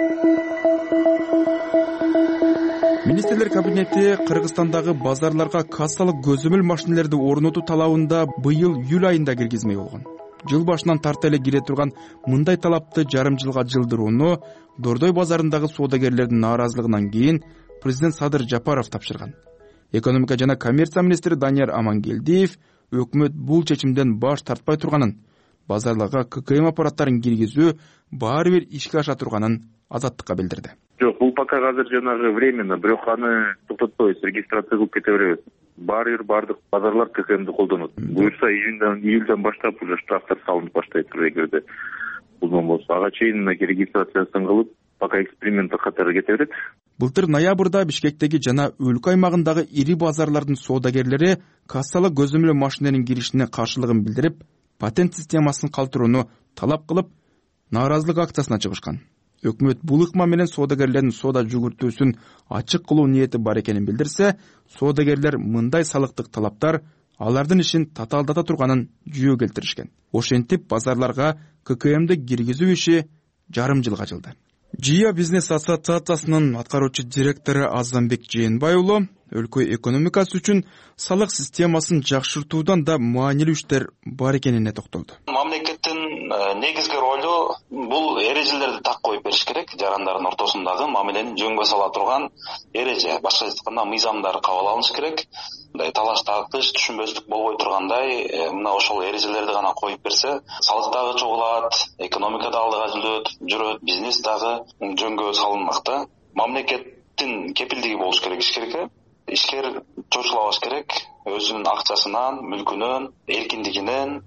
Министрлер кабинети Кыргызстандагы базарларга кассалык көзөмөл машинелерди орнотуу талабында быйыл июль айында киргизмей болгон. Жыл башынан тарта эле кире турган мындай талапты жарым жылга жылдырууну Дордой базарындагы соодагерлердин нааразылыгынан кийин президент Садыр Жапаров тапшырган. Экономика жана коммерция министри Данияр Амангелдиев өкмөт бул чечимден баш тартпай турганын, базарларга ККМ аппараттарын киргизүү баары бир ишке аша турганын Азаттыкка билдирди. Жок, бул пока азыр жанагы временно, бирок аны токтотпойбуз, регистрация кылып кете беребиз. Бардык базарлар ККМди колдонот. Буюрса июльдан баштап уже штрафтар салынып баштайт эгерде бул болсо. Ага чейин регистрациясын кылып, пока эксперименттик катары кете берет. Былтыр ноябрда Бишкектеги жана өлкө аймагындагы ири базарлардын соодагерлери кассалык көзөмөл машиненин киришине каршылыгын билдирип, патент системасын калтырууну талап кылып, нааразылык акциясына чыгышкан. Өкмөт бул ыкма менен соодагерлердин соода жүгүртүүсүн ачык кылуу ниети бар экенин билдирсе, соодагерлер мындай салыктык талаптар алардын ишин татаалдата турганын жүйө келтиришкен. Ошентип базарларга ККМди киргизүү иши жарым жылга жылды. ЖИА бизнес ассоциациясынын аткаруучу директору Азамбек Жээнбай уулу өлкө экономикасы үчүн салык системасын жакшыртуудан да маанилүү иштер бар экенине токтолду. Мамлекеттин негизги ролу бул эрежелерди так коюп бериш керек. Жарандардын ортосундагы мамилени жөнгө сала турган эреже, башкача айтканда мыйзамдар кабыл алыныш керек. Мындай талаш тартыш, түшүнбөстүк болбой тургандай, мына ошол эрежелерди гана коюп берсе, салык дагы чогулат, экономика да алдыга жүрөт, бизнес дагы жөнгө салынмак да. Мамлекеттин кепилдиги болуш керек ишкерге. Ишкер чочулабаш керек, өзүнүн акчасынан, мүлкүнөн, эркиндигинен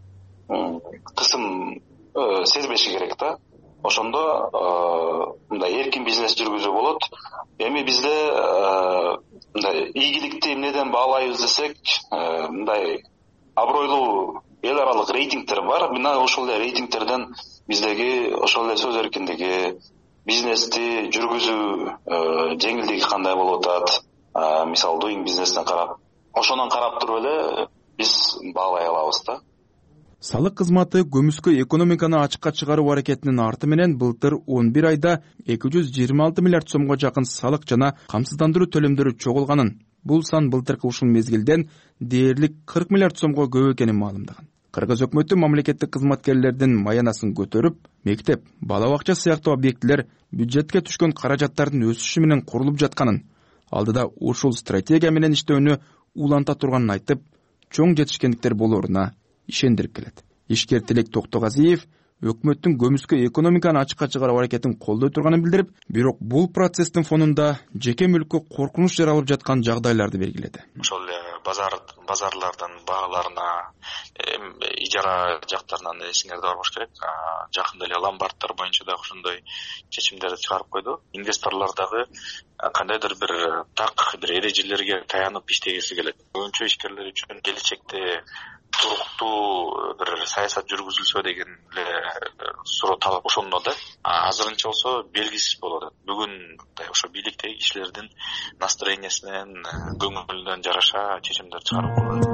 кысым сезбеши керек да. Ошондо мындай эркин бизнес жүргүзүү болот. Эми бизде мындай ийгиликти эмнеден баалайбыз десек, мындай абройлуу эл аралык рейтингтер бар. Мына ошол эле рейтингтерден биздеги ошол эле сөз эркиндиги, бизнести жүргүзүү жеңилдиги кандай болуп атат? Мисалы doing бизнесине карап, ошонун карап туруп эле биз баалай алабыз да. Салык кызматы көмүскө экономиканы ачыкка чыгаруу аракетинин арты менен былтыр 11 айда 226 миллиард сомго жакын салык жана камсыздандыруу төлөмдөрү чогулганын, бул сан былтыркы ушул мезгилден дээрлик 40 миллиард сомго көп экенин маалымдаган. Кыргыз өкмөтү мамлекеттик кызматкерлердин маянасын көтөрүп, мектеп, бала бакча сыяктуу объектилер бюджетке түшкөн каражаттардын өсүшү менен курулуп жатканын, алдыда ушул стратегия менен иштөөнү уланта турганын айтып, чоң жетишкендиктер болоруна ишендирип келет. Ишкер Тилек Токтогазиев өкмөттүн көмүскө экономиканы ачыкка чыгаруу аракетин колдой турганын билдирип, бирок бул процесстин фонунда жеке мүлккө коркунуч жаралып жаткан жагдайларды белгиледи. Ошол базарлардын багаларына, ижара жактарынан эсиңерде барбаш керек. Жакында эле ломбардтар боюнча дагы ошондой чечимдерди чыгарып койду. Инвесторлор дагы кандайдыр бир так бир эрежелерге таянып иштегиси келет. Көбүнчө ишкерлер үчүн келечекте туруктуу бир саясат жүргүзүлсө деген эле суроо талап ошондо да. Азырынча болсо белгисиз болот. Бүгүн ошо бийликтеги кишилердин настроениясынан, көңүлүнөн жараша чечимдер чыгарып коет.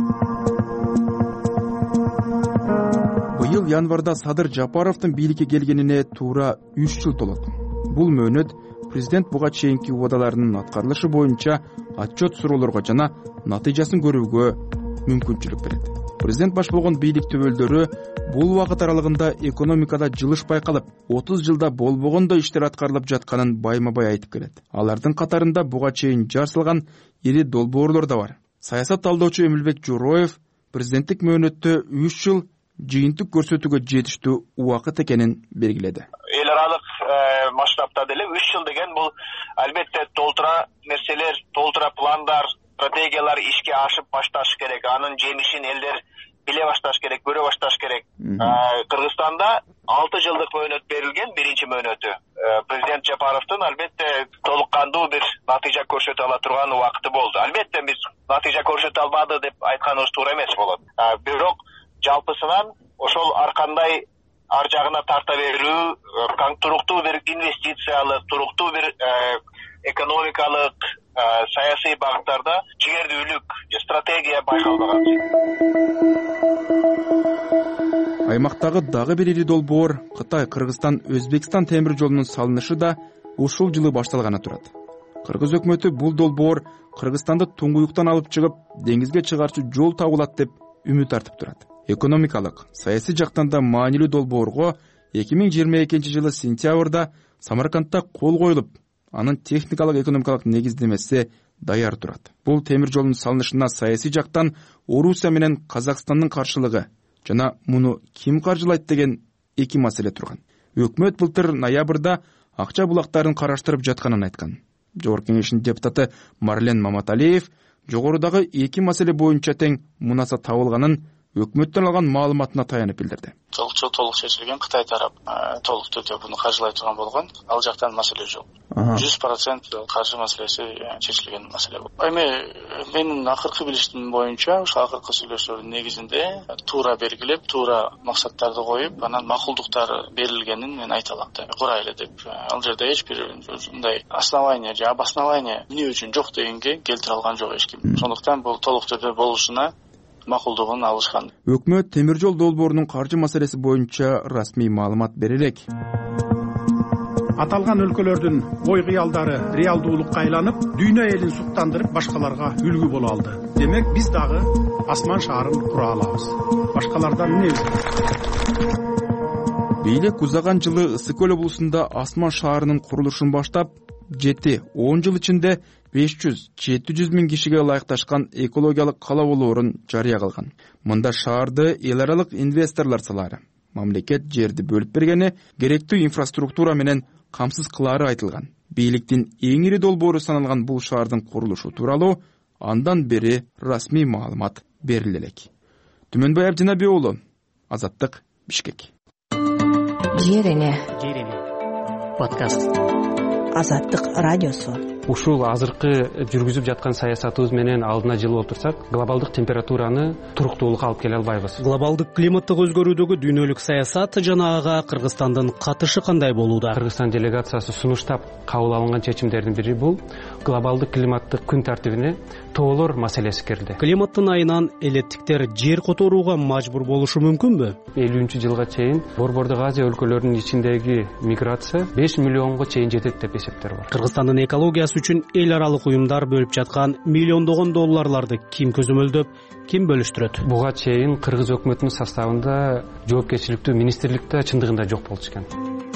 Быйыл январда Садыр Жапаровдун бийликке келгенине туура 3 жыл толот. Бул мөөнөт президент буга чейинки убадаларынын аткарылышы боюнча отчет суроолорго жана натыйжасын көрүүгө мүмкүнчүлүк берет. Президент баш болгон бийлик төбөлдөрү бул убакыт аралыгында экономикада жылыш байкалып, 30 жылда болбогондой иштер аткарылып жатканын байма-бай айтып келет. Алардын катарында буга чейин жарсылган ири долбоорлор да бар. Саясат талдоочу Эмилбек Жороев президенттик мөөнөттө 3 жыл жыйынтык көрсөтүүгө жетиштүү убакыт экенин белгиледи. Эл аралык масштабта деле 3 жыл деген бул албетте толтура нерселер, толтура пландар, стратегиялар ишке ашып башташ керек. Анын жемишин элдер биле башташ керек, көрө башташ керек. Кыргызстанда 6 жылдык мөөнөт берилген, биринчи мөөнөтү. Президент Жапаровдун албетте толук кандуу бир натыйжа көрсөтө ала турган убакыты болду. Албетте биз натыйжа көрсөтө албады деп айтканыбыз туура эмес болот. Бирок жалпысынан ошол ар кандай ар жагына тарта берүү, туруктуу бир инвестициялык, туруктуу бир экономикалык, саясий багыттарда жигердүүлүк, стратегия байкалбаган. Аймактагы дагы бир ири долбоор Кытай, Кыргызстан, Өзбекстан темир жолунун салынышы да ушул жылы башталганы турат. Кыргыз өкмөтү бул долбоор Кыргызстанды туңгуюктан алып чыгып, деңизге чыгарчу жол табылат деп үмүт артып турат. Экономикалык, саясий жактан да маанилүү долбоорго 2022 жылы сентябрда Самаркандта кол коюлуп, анын техникалык экономикалык негиздемеси даяр турат. Бул темир жолдун салынышына саясий жактан Орусия менен Казакстандын каршылыгы жана муну ким каржылайт деген эки маселе турган. Өкмөт былтыр ноябрда акча булактарын караштырып жатканын айткан. Жогорку кеңештин депутаты Марлен Маматалиев жогорудагы эки маселе боюнча тең мунаса табылганын өкмөттөн алган маалыматына таянып билдирди. Толук чечилген, Кытай тарап толук түрдө буну каржылай турган болгон, ал жактан маселе жок. 100% каржы маселеси чечилген маселе болот. Эми менин акыркы билишим боюнча, ошол акыркы сүйлөшүүлөрдүн негизинде туура белгилеп, туура максаттарды коюп, анан макулдуктар берилгенин мен айта алам. Курайлы деп. Ал жерде эч бир мындай основание же обоснование эмне үчүн жок дегенге келтире алган жок эч ким. Сондуктан бул толук түрдө болушуна макулдугун алышкан. Өкмөт темир жол долбоорунун каржы маселеси боюнча расмий маалымат бере элек. Аталган өлкөлөрдүн ой кыялдары реалдуулукка айланып, дүйнө элин суктандырып, башкаларга үлгү боло алды. Демек, биз дагы асман шаарын кура алабыз. Башкалардан эмне өзгөчү? Бийлик узаган жылы Ысык көл облусунда асман шаарынын курулушун баштап, 7-10 жыл ичинде 500-700 миң кишиге ылайыкташкан экологиялык кала болоорун жарыя кылган. Мында шаарды эл аралык инвесторлор салары, мамлекет жерди бөлүп бергени, керектүү инфраструктура менен камсыз кылаары айтылган. Бийликтин эң ири долбоору саналган бул шаардын курулушу тууралуу андан бери расмий маалымат бериле элек. Түмөнбай Абдинабий уулу, Азаттык, Бишкек. Жерене подкаст. Азаттык радиосу. Ушул азыркы жүргүзүп жаткан саясатыбыз менен алдына жылып отурсак, глобалдык температураны туруктуулукка алып келе албайбыз. Глобалдык климаттык өзгөрүүдөгү дүйнөлүк саясат жана ага Кыргызстандын катышы кандай болууда? Кыргызстан делегациясы сунуштап кабыл алынган чечимдердин бири бул глобалдык климаттык күн тартибине тоолор маселеси кирди. Климаттын айынан элеттиктер жер которууга мажбур болушу мүмкүнбү? 50-жылга чейин Борбордук Азия өлкөлөрүнүн ичиндеги миграция 5 миллионго чейин жетет деп эсептер бар. Кыргызстандын экологиясы үчүн эл аралык уюмдар бөлүп жаткан миллиондогон долларларды ким көзөмөлдөп, ким бөлүштүрөт? Буга чейин Кыргыз өкмөтүнүн составында жоопкерчиликтүү министрликте чындыгында жок болчу экен.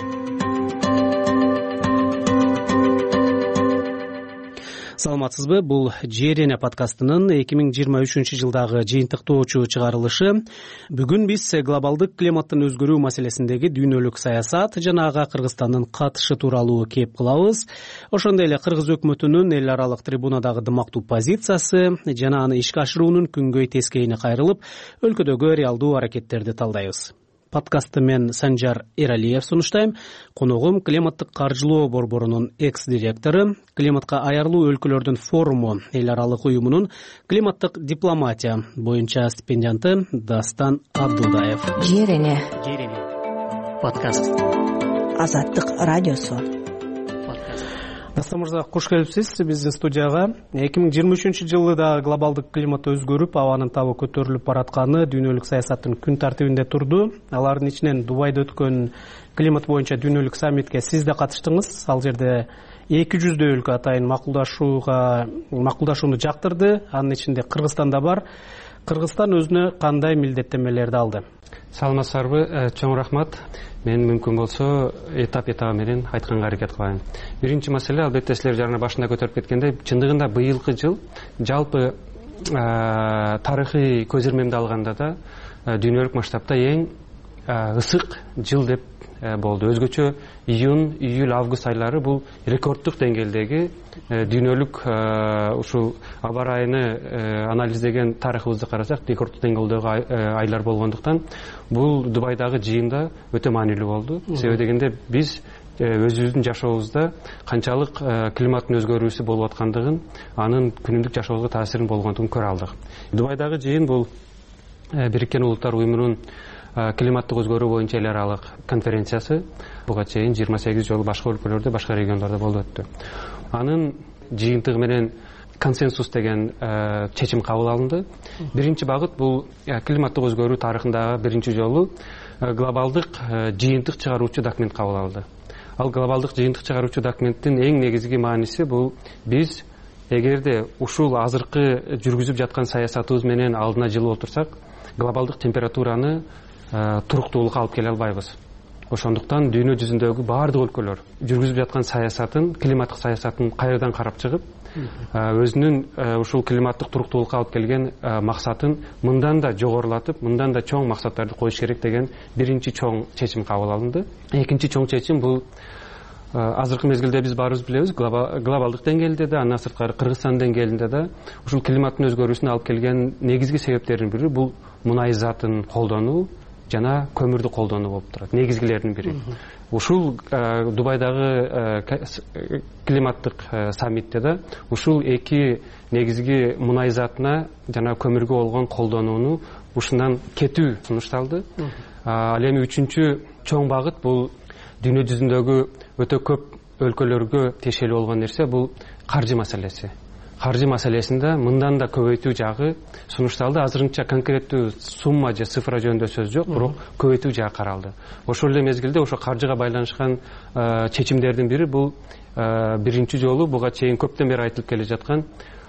Саламатсызбы? Бул Жерене подкастынын 2023 жылдагы жыйынтыктоочу чыгарылышы. Бүгүн биз глобалдык климаттын өзгөрүү маселесиндеги дүйнөлүк саясат жана ага Кыргызстандын катышы тууралуу кеп кылабыз. Ошондой эле Кыргыз өкмөтүнүн эл аралык трибунадагы дымактуу позициясы жана аны ишке ашыруунун күнгөй тескейине кайрылып, өлкөдөгү реалдуу аракеттерди талдайбыз. Подкастты мен Санжар Эралиев сунуштайм. Коногум климаттык каржылоо борборунун экс-директору, климатка аярлуу өлкөлөрдүн форуму эл аралык уюмунун климаттык дипломатия боюнча стипендианты Дастан Абдулдаев. Жерене подкаст. Азаттык радиосу. Дастан мырза, куш келипсиз биздин студияга. 2023 жылы да глобалдык климат өзгөрүп, абанын табы көтөрүлүп баратканы дүйнөлүк саясаттын күн тартибинде турду. Алардын ичинен Дубайда өткөн климат боюнча дүйнөлүк саммитке сиз да катыштыңыз. Ал жерде 200 өлкө атайын макулдашууну жактырды. Анын ичинде Кыргызстан да бар. Кыргызстан өзүнө кандай милдеттенмелерди алды? Саламатсыздарбы? Чоң рахмат. Мен мүмкүн болсо этап менен айтканга аракет кылайын. Биринчи маселе, албетте силер жарына башында көтөрүп кеткендей, чындыгында быйылкы жыл жалпы тарыхый көзөрмөмдү алганда да дүйнөлүк масштабта эң ысык жыл деп болду. Өзгөчө июнь, июль, август айлары бул рекорддук деңгээлдеги дүйнөлүк ушул аба ырайыны анализдеген тарыхыбызды карасак рекорддук деңгээлдеги айлар болгондуктан бул Дубайдагы жыйында өтө маанилүү болду. Себеби дегенде биз өзүбүздүн жашообузда канчалык климаттын өзгөрүүсү болуп аткандыгын, анын күнүмдүк жашообузга таасирин болгондугун көрө алдык. Дубайдагы жыйын бул Бириккен Улуттар Уюмунун климаттык өзгөрүү боюнча эл аралык конференциясы. Буга чейин 28 жолу башка өлкөлөрдө, башка региондордо болуп өттү. Анын жыйынтыгы менен консенсус деген чечим кабыл алынды. Биринчи багыт бул климаттык өзгөрүү тарыхындагы биринчи жолу глобалдык жыйынтык чыгаруучу документ кабыл алынды. Ал глобалдык жыйынтык чыгаруучу документтин эң негизги мааниси бул биз эгерде ушул азыркы жүргүзүп жаткан саясатыбыз менен алдына жылып отурсак, глобалдык температураны туруктуулукка алып келе албайбыз. Ошондуктан дүйнө жүзүндөгү баардык өлкөлөр жүргүзүп жаткан саясатын, климаттык саясатын кайрадан карап чыгып, өзүнүн ушул климаттык туруктуулукка алып келген максатын мындан да жогорулатып, мындан да чоң максаттарды коюш керек деген биринчи чоң чечим кабыл алынды. Экинчи чоң чечим бул азыркы мезгилде биз баарыбыз билебиз, глобалдык деңгээлде да, андан сырткары Кыргызстан деңгээлинде да ушул климаттын өзгөрүүсүнө алып келген негизги себептердин бири бул мунай затын колдонуу жана көмүрдү колдонуу болуп турат. Негизгилердин бири. Ушул Дубайдагы климаттык саммитте да ушул эки негизги мунай затына жана көмүргө болгон колдонууну ушундан кетүү сунушталды. Ал эми үчүнчү чоң багыт бул дүйнө жүзүндөгү өтө көп өлкөлөргө тиешелүү болгон нерсе бул каржы маселеси. Каржы маселесинде мындан да көбөйтүү жагы сунушталды. Азырынча конкреттүү сумма же цифра жөнүндө сөз жок, бирок көбөйтүү жагы каралды. Ошол эле мезгилде ошо каржыга байланышкан чечимдердин бири бул биринчи жолу буга чейин көптөн бери айтылып келе жаткан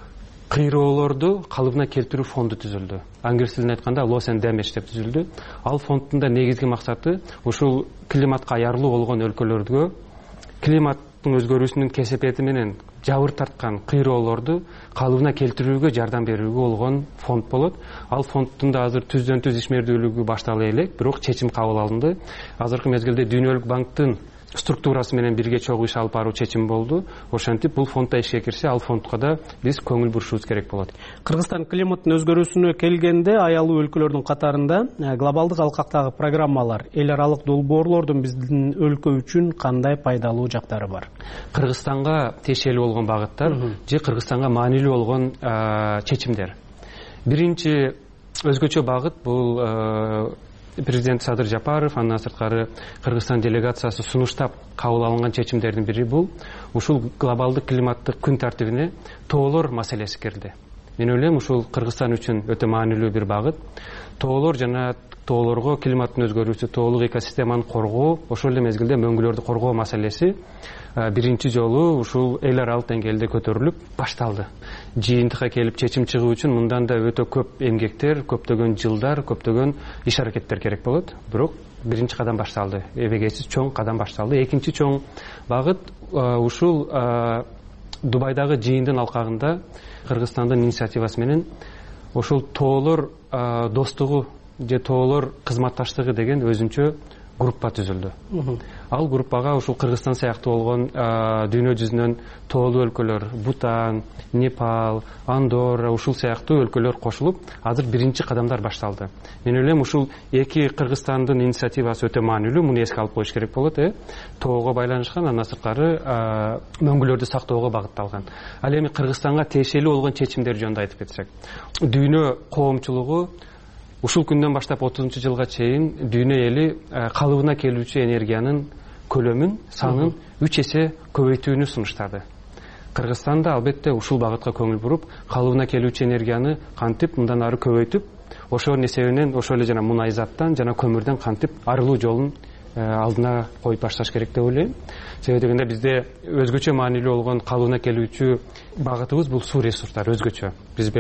кыйроолорду калыбына келтирүү фонду түзүлдү. Англис тилинде айтканда loss and damage деп түзүлдү. Ал фонддун да негизги максаты ушул климатка аярлуу болгон өлкөлөргө климаттын өзгөрүүсүнүн кесепети менен жабыр тарткан кыйроолорду калыбына келтирүүгө жардам берүүгө болгон фонд болот. Ал фонддун да азыр түздөн түз ишмердүүлүгү баштала элек, бирок чечим кабыл алынды. Азыркы мезгилде Дүйнөлүк банктын структурасы менен бирге чогуу иш алып баруу чечим болду. Ошентип бул фондда ишке кирсе, ал фондко да биз көңүл бурушубуз керек болот. Кыргызстан климаттын өзгөрүүсүнө келгенде аялуу өлкөлөрдүн катарында глобалдык алкактагы программалар, эл аралык долбоорлордун биздин өлкө үчүн кандай пайдалуу жактары бар? Кыргызстанга тиешелүү болгон багыттар же Кыргызстанга маанилүү болгон чечимдер. Биринчи өзгөчө багыт бул Президент Садыр Жапаров, андан сырткары Кыргызстан делегациясы сунуштап кабыл алынган чечимдердин бири бул ушул глобалдык климаттык күн тартибине тоолор маселеси кирди. Мен ойлойм, ушул Кыргызстан үчүн өтө маанилүү бир багыт. Тоолор жана тоолорго климаттын өзгөрүүсү, тоолук экосистеманы коргоо, ошол эле мезгилде мөңгүлөрдү коргоо маселеси биринчи жолу ушул эл аралык деңгээлде көтөрүлүп башталды. Жыйынтыкка келип чечим чыгуу үчүн мындан да өтө көп эмгектер, көптөгөн жылдар, көптөгөн иш аракеттер керек болот. Бирок биринчи кадам башталды. Эбегейсиз чоң кадам башталды. Экинчи чоң багыт ушул Дубайдагы жыйындын алкагында Кыргызстандын инициативасы менен ошол тоолор достугу же тоолор кызматташтыгы деген өзүнчө группа түзүлдү. Ал группага ушул Кыргызстан сыяктуу болгон дүйнө жүзүнөн тоолуу өлкөлөр, Бутан, Непал, Андорра, ушул сыяктуу өлкөлөр кошулуп, азыр биринчи кадамдар башталды. Мен ойлойм, ушул эки Кыргызстандын инициативасы өтө маанилүү, муну эске алып коюш керек болот. Тоого байланышкан, андан сырткары мөңгүлөрдү сактоого багытталган. Ал эми Кыргызстанга тиешелүү болгон чечимдер жөнүндө айтып кетсек, дүйнө коомчулугу ушул күндөн баштап 30-жылга чейин дүйнө эли калыбына келүүчү энергиянын көлөмүн, санын 3 эсе көбөйтүүнү сунуштады. Кыргызстан да албетте ушул багытка көңүл буруп, калыбына келүүчү энергияны кантип мындан ары көбөйтүп, ошонун эсебинен ошол эле жана мунай заттан жана көмүрдөн кантип арылуу жолун алдына коюп башташ керек деп ойлойм. Себеби дегенде бизде өзгөчө маанилүү болгон калыбына келүүчү багытыбыз бул суу ресурстары өзгөчө.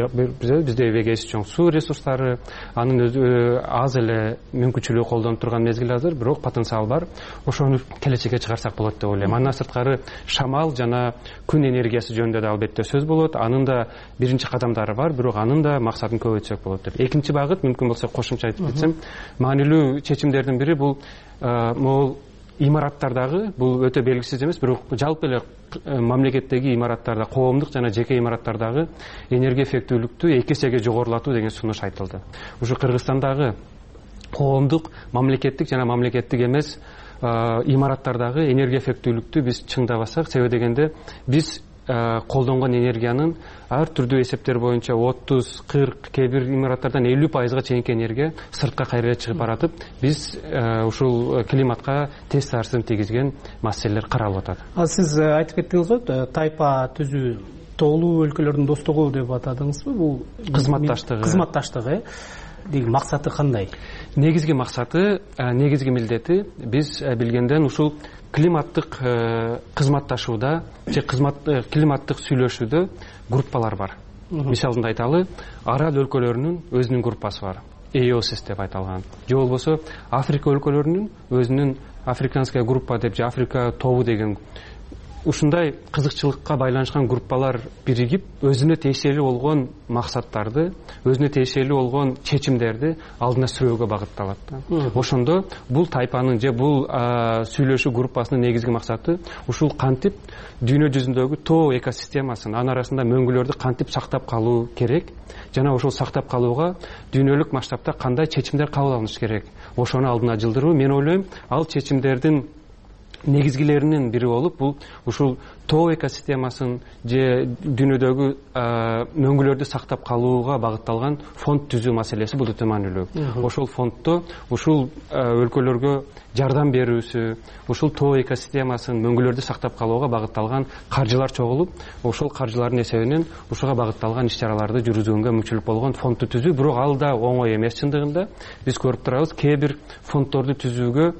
Бизде эбегейси чоң суу ресурстары, анын аз эле мүмкүнчүлүгү колдонуп турган мезгил азыр, бирок потенциал бар. Ошону келечекке чыгарсак болот деп ойлойм. Андан сырткары шамал жана күн энергиясы жөнүндө да албетте сөз болот. Анын да биринчи кадамдары бар, бирок анын да максатын көбөйтсөк болот деп. Экинчи багыт, мүмкүн болсо кошумча айтып кетсем, маанилүү чечимдердин бири бул могул имараттардагы, бул өтө белгисиз эмес, бирок жалпы эле мамлекеттеги имараттарда, коомдук жана жеке имараттардагы энергия эффектүүлүктү 2 эсеге жогорулатуу деген сунуш айтылды. Ушу Кыргызстандагы коомдук, мамлекеттик жана мамлекеттик эмес имараттардагы энергия эффектүүлүктү биз чыңдабасак, себеби дегенде биз колдонгон энергиянын ар түрдүү эсептер боюнча 30-40, кээ бир имараттардан 50%га чейинки энергия сыртка кайра чыгып баратып, биз ушул климатка терс таасирин тийгизген маселелер каралып атат. Сиз айтып кеттиңиз го, тайпа түзүү, тоолуу өлкөлөрдүн достугу деп атадыңызбы? Бул кызматташтыгы деген максаты кандай? Негизги максаты, негизги милдети биз билгенден ушул климаттык кызматташууда же климаттык сүйлөшүүдө группалар бар. Мисалында айталы, арал өлкөлөрүнүн өзүнүн группасы бар. EOSIS деп айтылган. Же болбосо Африка өлкөлөрүнүн өзүнүн африканская группа деп же Африка тобу деген ушундай кызыкчылыкка байланышкан группалар биригип, өзүнө тиешелүү болгон максаттарды, өзүнө тиешелүү болгон чечимдерди алдына сүрөөгө багытталат. Ошондо бул тайпанын же бул сүйлөшүү группасынын негизги максаты ушул кантип дүйнө жүзүндөгү тоо экосистемасын, анын арасында мөңгүлөрдү кантип сактап калуу керек, жана ошол сактап калууга дүйнөлүк масштабта кандай чечимдер кабыл алыныш керек, ошону алдына жылдыруу. Мен ойлойм, ал чечимдердин негизгилеринин бири болуп, бул ушул тоо экосистемасын же дүйнөдөгү мөңгүлөрдү сактап калууга багытталган фонд түзүү маселеси бул өтө маанилүү. Ошол фонддо ушул өлкөлөргө жардам берүүсү, ушул тоо экосистемасын, мөңгүлөрдү сактап калууга багытталган каржылар чогулуп, ошол каржылардын эсебинен ушуга багытталган иш-чараларды жүргүзүүгө мүмкүнчүлүк болгон фондду түзүү. Бирок ал да оңой эмес чындыгында. Биз көрүп турабыз, кээ бир фонддорду түзүүгө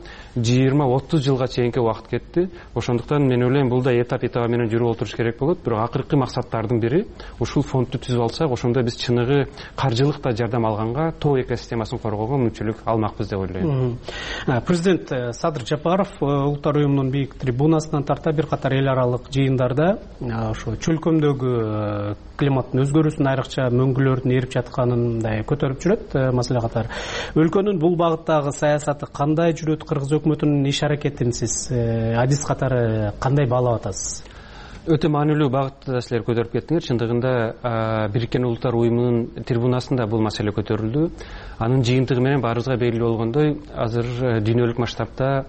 20-30 жылга чейинки убакыт кетти. Ошондуктан мен ойлойм, бул да этап менен жүрүп отуруш керек болот. Бирок акыркы максаттардын бири ушул фондду түзүп алсак, ошондо биз чыныгы каржылык да жардам алганга, тоо экосистемасын коргоого мүмкүнчүлүк алмакпыз деп ойлойм. Президент Садыр Жапаров Улуттар уюмунун бийик трибунасынан тарта бир катар эл аралык жыйындарда ошо чөлкөмдөгү климаттын өзгөрүүсүн, айрыкча мөңгүлөрдүн эрип жатканын көтөрүп жүрөт. Маселе катар өлкөнүн бул багыттагы саясаты кандай жүрөт? Кыргыз өкмөтүнүн иш аракетин сиз адис катары кандай баалап атасыз? Өтө маанилүү багытта силер көтөрүп кеттиңер. Чындыгында Бириккен Улуттар уюмунун трибунасында бул маселе көтөрүлдү. Анын жыйынтыгы менен баарыбызга белгилүү болгондой, азыр дүйнөлүк масштабта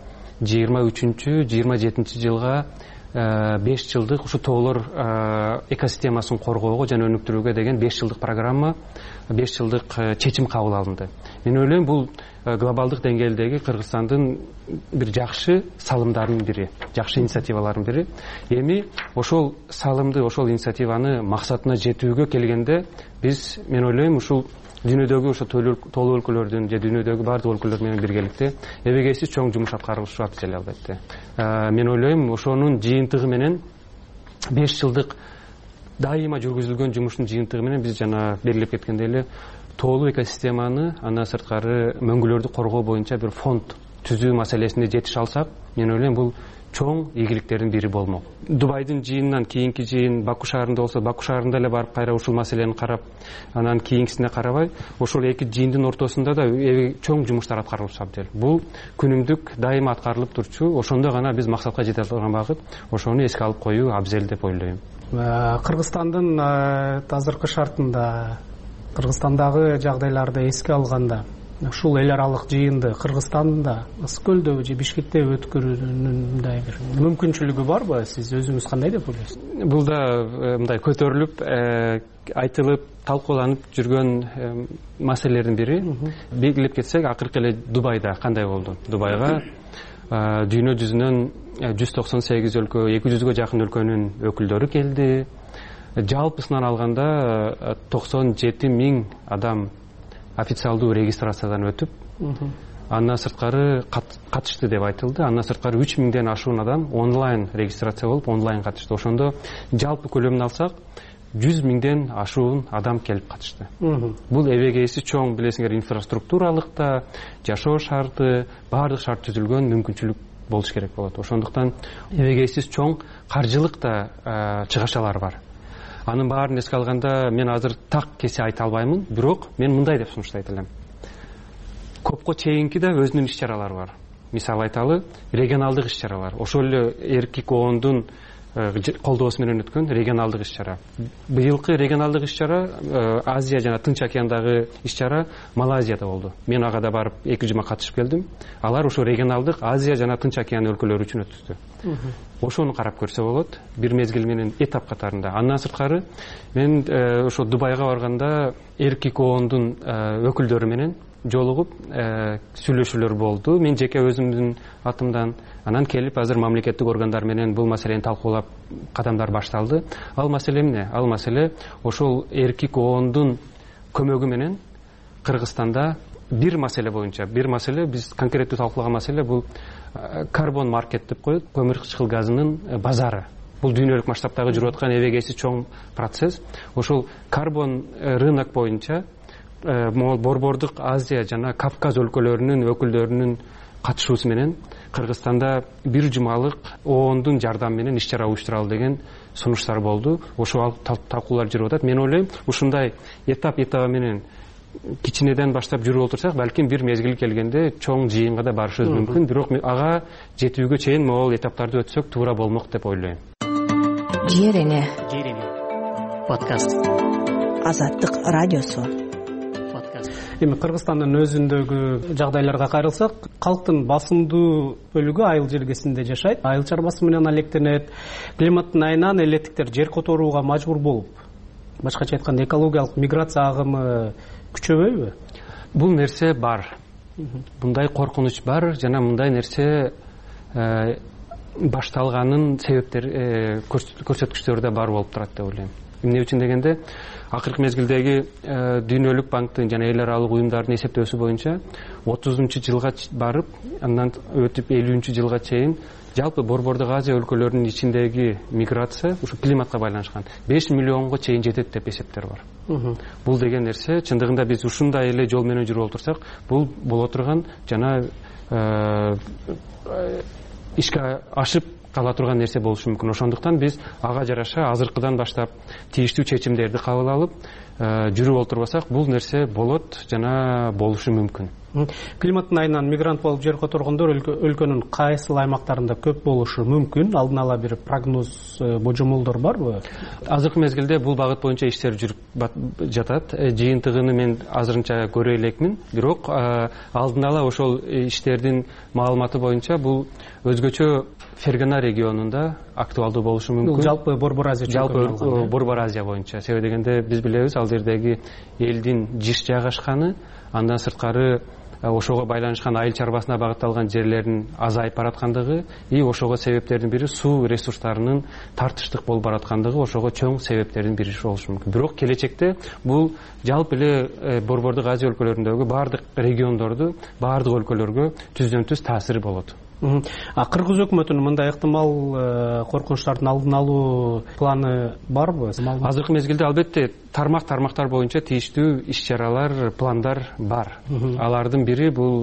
23-27 жылга 5 жылдык ушу тоолор экосистемасын коргоого жана өнүктүрүүгө деген 5 жылдык программа, 5 жылдык чечим кабыл алынды. Мен ойлойм, бул глобалдык деңгээлдеги Кыргызстандын бир жакшы салымдарынын бири, жакшы инициативалардын бири. Эми ошол салымды, ошол инициативаны максатына жетүүгө келгенде биз, мен ойлойм, ушул дүйнөдөгү ошо тоолуу өлкөлөрдүн же дүйнөдөгү бардык өлкөлөр менен биргеликте эбегейсиз чоң жумуш аткарылып жатат эле албетте. Мен ойлойм, ошонун жыйынтыгы менен 5 жылдык дайыма жүргүзүлгөн жумуштун жыйынтыгы менен биз жана белгилеп кеткендей эле тоолуу экосистеманы, андан сырткары мөңгүлөрдү коргоо боюнча бир фонд түзүү маселесине жетише алсак, мен ойлойм, бул чоң ийгиликтердин бири болмок. Дубайдын жыйынынан кийинки жыйын Баку шаарында болсо, Баку шаарында эле барып кайра ушул маселени карап, анан кийинкисине карабай, ошол эки жыйындын ортосунда да чоң жумуштар аткарылып абдел. Бул күнүмдүк дайыма аткарылып турчу, ошондо гана биз максатка жете алган багыт, ошону эске алып коюу абзел деп ойлойм. Кыргызстандын азыркы шартында, Кыргызстандагы жагдайларды эске алганда, ушул эл аралык жыйынды Кыргызстанда, Ысык-Көлдө же Бишкекте өткөрүүнүн бир мүмкүнчүлүгү барбы? Сиз өзүңүз кандай деп ойлойсуз? Бул да мындай көтөрүлүп, айтылып, талкууланып жүргөн маселелердин бири. Белгилеп кетсек, акыркы эле Дубайда кандай болду? Дубайга дүйнө жүзүнөн 198 өлкө, 200гө жакын өлкөнүн өкүлдөрү келди. Жалпысынан алганда 97 000 адам официалдуу регистрациядан өтүп, андан сырткары катышты деп айтылды. Андан сырткары 3000ден ашуун адам онлайн регистрация болуп, онлайн катышты. Ошондо жалпы көлөмүн алсак 100 000ден ашуун адам келип катышты. Бул эбегейси чоң, билесиңер, инфраструктуралык да, жашоо шарты, баардык шарт түзүлгөн мүмкүнчүлүк болуш керек болот. Ошондуктан эбегейсиз чоң каржылык да чыгашалар бар. Анын баарын эске алганда мен азыр так кесе айта албаймын, бирок мен мындай деп сунуштайт элем. Көпкө чейинки да өзүнүн иш-чаралары бар. Мисалы айталы, регионалдык иш-чаралар. Ошол эле эркек оондун колдоосу менен өткөн регионалдык иш-чара. Быйылкы регионалдык иш-чара Азия жана Тынч океандагы иш-чара Малайзияда болду. Мен ага да барып 2 жума катышып келдим. Алар ошо регионалдык Азия жана Тынч океан өлкөлөрү үчүн өткөздү. Ошону карап көрсө болот, бир мезгил менен этап катарында. Андан сырткары мен ошо Дубайга барганда эркек оондун өкүлдөрү менен жолугуп сүйлөшүүлөр болду. Мен жеке өзүмдүн атымдан анан келип азыр мамлекеттик органдар менен бул маселени талкуулап кадамдар башталды. Ал маселе эмне? Ал маселе ошол эркек оондун көмөгү менен Кыргызстанда бир маселе боюнча, бир маселе биз конкреттүү талкуулаган маселе бул карбон маркет деп коет, көмүр кычкыл газынын базары. Бул дүйнөлүк масштабтагы жүрүп аткан эбегейсиз чоң процесс. Ошол карбон рынок боюнча могул борбордук Азия жана Кавказ өлкөлөрүнүн өкүлдөрүнүн катышуусу менен Кыргызстанда бир жумалык оондун жардамы менен иш-чара уюштуралы деген сунуштар болду. Ошол талкуулар жүрүп атат. Мен ойлойм, ушундай этап менен кичинеден баштап жүрүп отурсак, балким бир мезгил келгенде чоң жыйынга да барышыбыз мүмкүн. Бирок ага жетүүгө чейин могул этаптарды өтсөк туура болмок деп ойлойм. Жер эне подкаст. Азаттык радиосу. Эми Кыргызстандын өзүндөгү жагдайларга кайрылсак, калктын басымдуу бөлүгү айыл жергесинде жашайт. Айыл чарбасы менен алектенет. Климаттын айынан элеттиктер жер которууга мажбур болуп, башкача айтканда экологиялык миграция агымы күчөбөйбү? Бул нерсе бар. Мындай коркунуч бар жана мындай нерсе башталганын себептери, көрсөткүчтөрү да бар болуп турат деп ойлойм. Эмне үчүн дегенде, акыркы мезгилдеги Дүйнөлүк банктын жана эл аралык уюмдардын эсептөөсү боюнча 30-жылга барып, андан өтүп 50-жылга чейин жалпы борбордук Азия өлкөлөрүнүн ичиндеги миграция ушу климатка байланышкан 5 миллионго чейин жетет деп эсептер бар. Бул деген нерсе чындыгында биз ушундай эле жол менен жүрүп отурсак, бул боло турган жана ишке ашып кала турган нерсе болушу мүмкүн. Ошондуктан биз ага жараша азыркыдан баштап тийиштүү чечимдерди кабыл алып жүрүп отурбасак, бул нерсе болот жана болушу мүмкүн. Климаттын айынан мигрант болуп жер которгондор өлкөнүн кайсыл аймактарында көп болушу мүмкүн? Алдын ала бир прогноз, божомолдор барбы? Азыркы мезгилде бул багыт боюнча иштер жүрүп жатат. Жыйынтыгын мен азырынча көрө элекмин, бирок алдын ала ошол иштердин маалыматы боюнча бул өзгөчө Фергана регионунда актуалдуу болушу мүмкүн. Жалпы Борбор Азия жалпы Борбор Азия боюнча. Себеби дегенде биз билебиз, ал жердеги элдин жиш жайгашканы, андан сырткары ошого байланышкан айыл чарбасына багытталган жерлердин азайып бараткандыгы, ошого себептердин бири суу ресурстарынын тартыштык болуп бараткандыгы ошого чоң себептердин бири болушу мүмкүн. Бирок келечекте бул жалпы эле Борбордук Азия өлкөлөрүндөгү баардык региондорду, баардык өлкөлөргө түздөн-түз таасири болот. Кыргыз өкмөтүнүн мындай ыктымал коркунучтардын алдын алуу планы барбы? Азыркы мезгилде албетте тармактар боюнча тийиштүү иш-чаралар, пландар бар. Алардын бири бул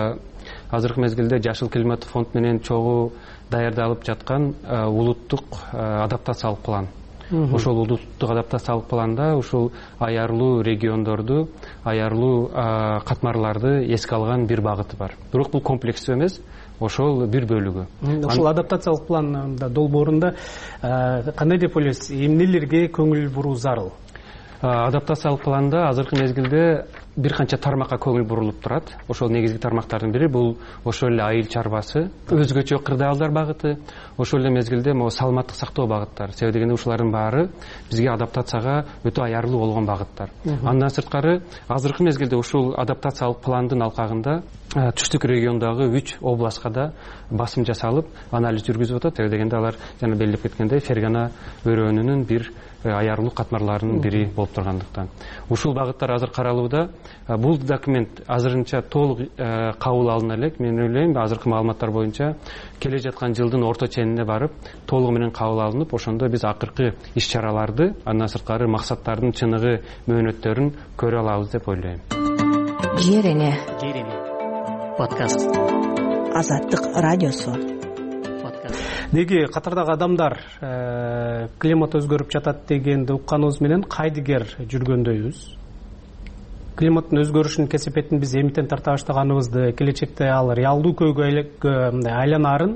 азыркы мезгилде Жашыл климат фонд менен чогуу даярдалып жаткан улуттук адаптациялык план. Ошол улуттук адаптациялык планда ушул аярлуу региондорду, аярлуу катмарларды эске алган бир багыты бар. Бирок бул комплекстүү эмес. Ошол бир бөлүгү. Ошол адаптациялык планда долбоорунда кандай деп ойлойсуз, эмнелерге көңүл буруу зарыл? Адаптациялык планда азыркы мезгилде бир канча тармакка көңүл бурулуп турат. Ошол негизги тармактардын бири бул ошол эле айыл чарбасы, өзгөчө кырдаалдар багыты, ошол эле мезгилде саламаттык сактоо багыттары. Себеби дегенде ушулардын баары бизге адаптацияга өтө аярлуу болгон багыттар. Андан сырткары азыркы мезгилде ушул адаптациялык пландын алкагында түштүк региондогу 3 областка да басым жасалып, анализ жүргүзүп атат. Себеби дегенде алар жана белгилеп кеткендей Фергана өрөөнүнүн бир аярлуу катмарларынын бири болуп тургандыктан ушул багыттар азыр каралууда. Бул документ азырынча толук кабыл алына элек. Мен ойлойм азыркы маалыматтар боюнча келе жаткан жылдын орто ченине барып толугу менен кабыл алынып, ошондо биз акыркы иш чараларды, андан сырткары максаттардын чыныгы, мөөнөттөрүн көрө алабыз деп ойлойм. Жер эне подкаст. Азаттык радиосу. Деги катардагы адамдар климат өзгөрүп жатат дегенди укканыбыз менен кайдыгер жүргөндөйбүз. Климаттын өзгөрүшүнүн кесепетин биз эмитен тарта баштаганыбызды, келечекте ал реалдуу көйгөйгө айланарын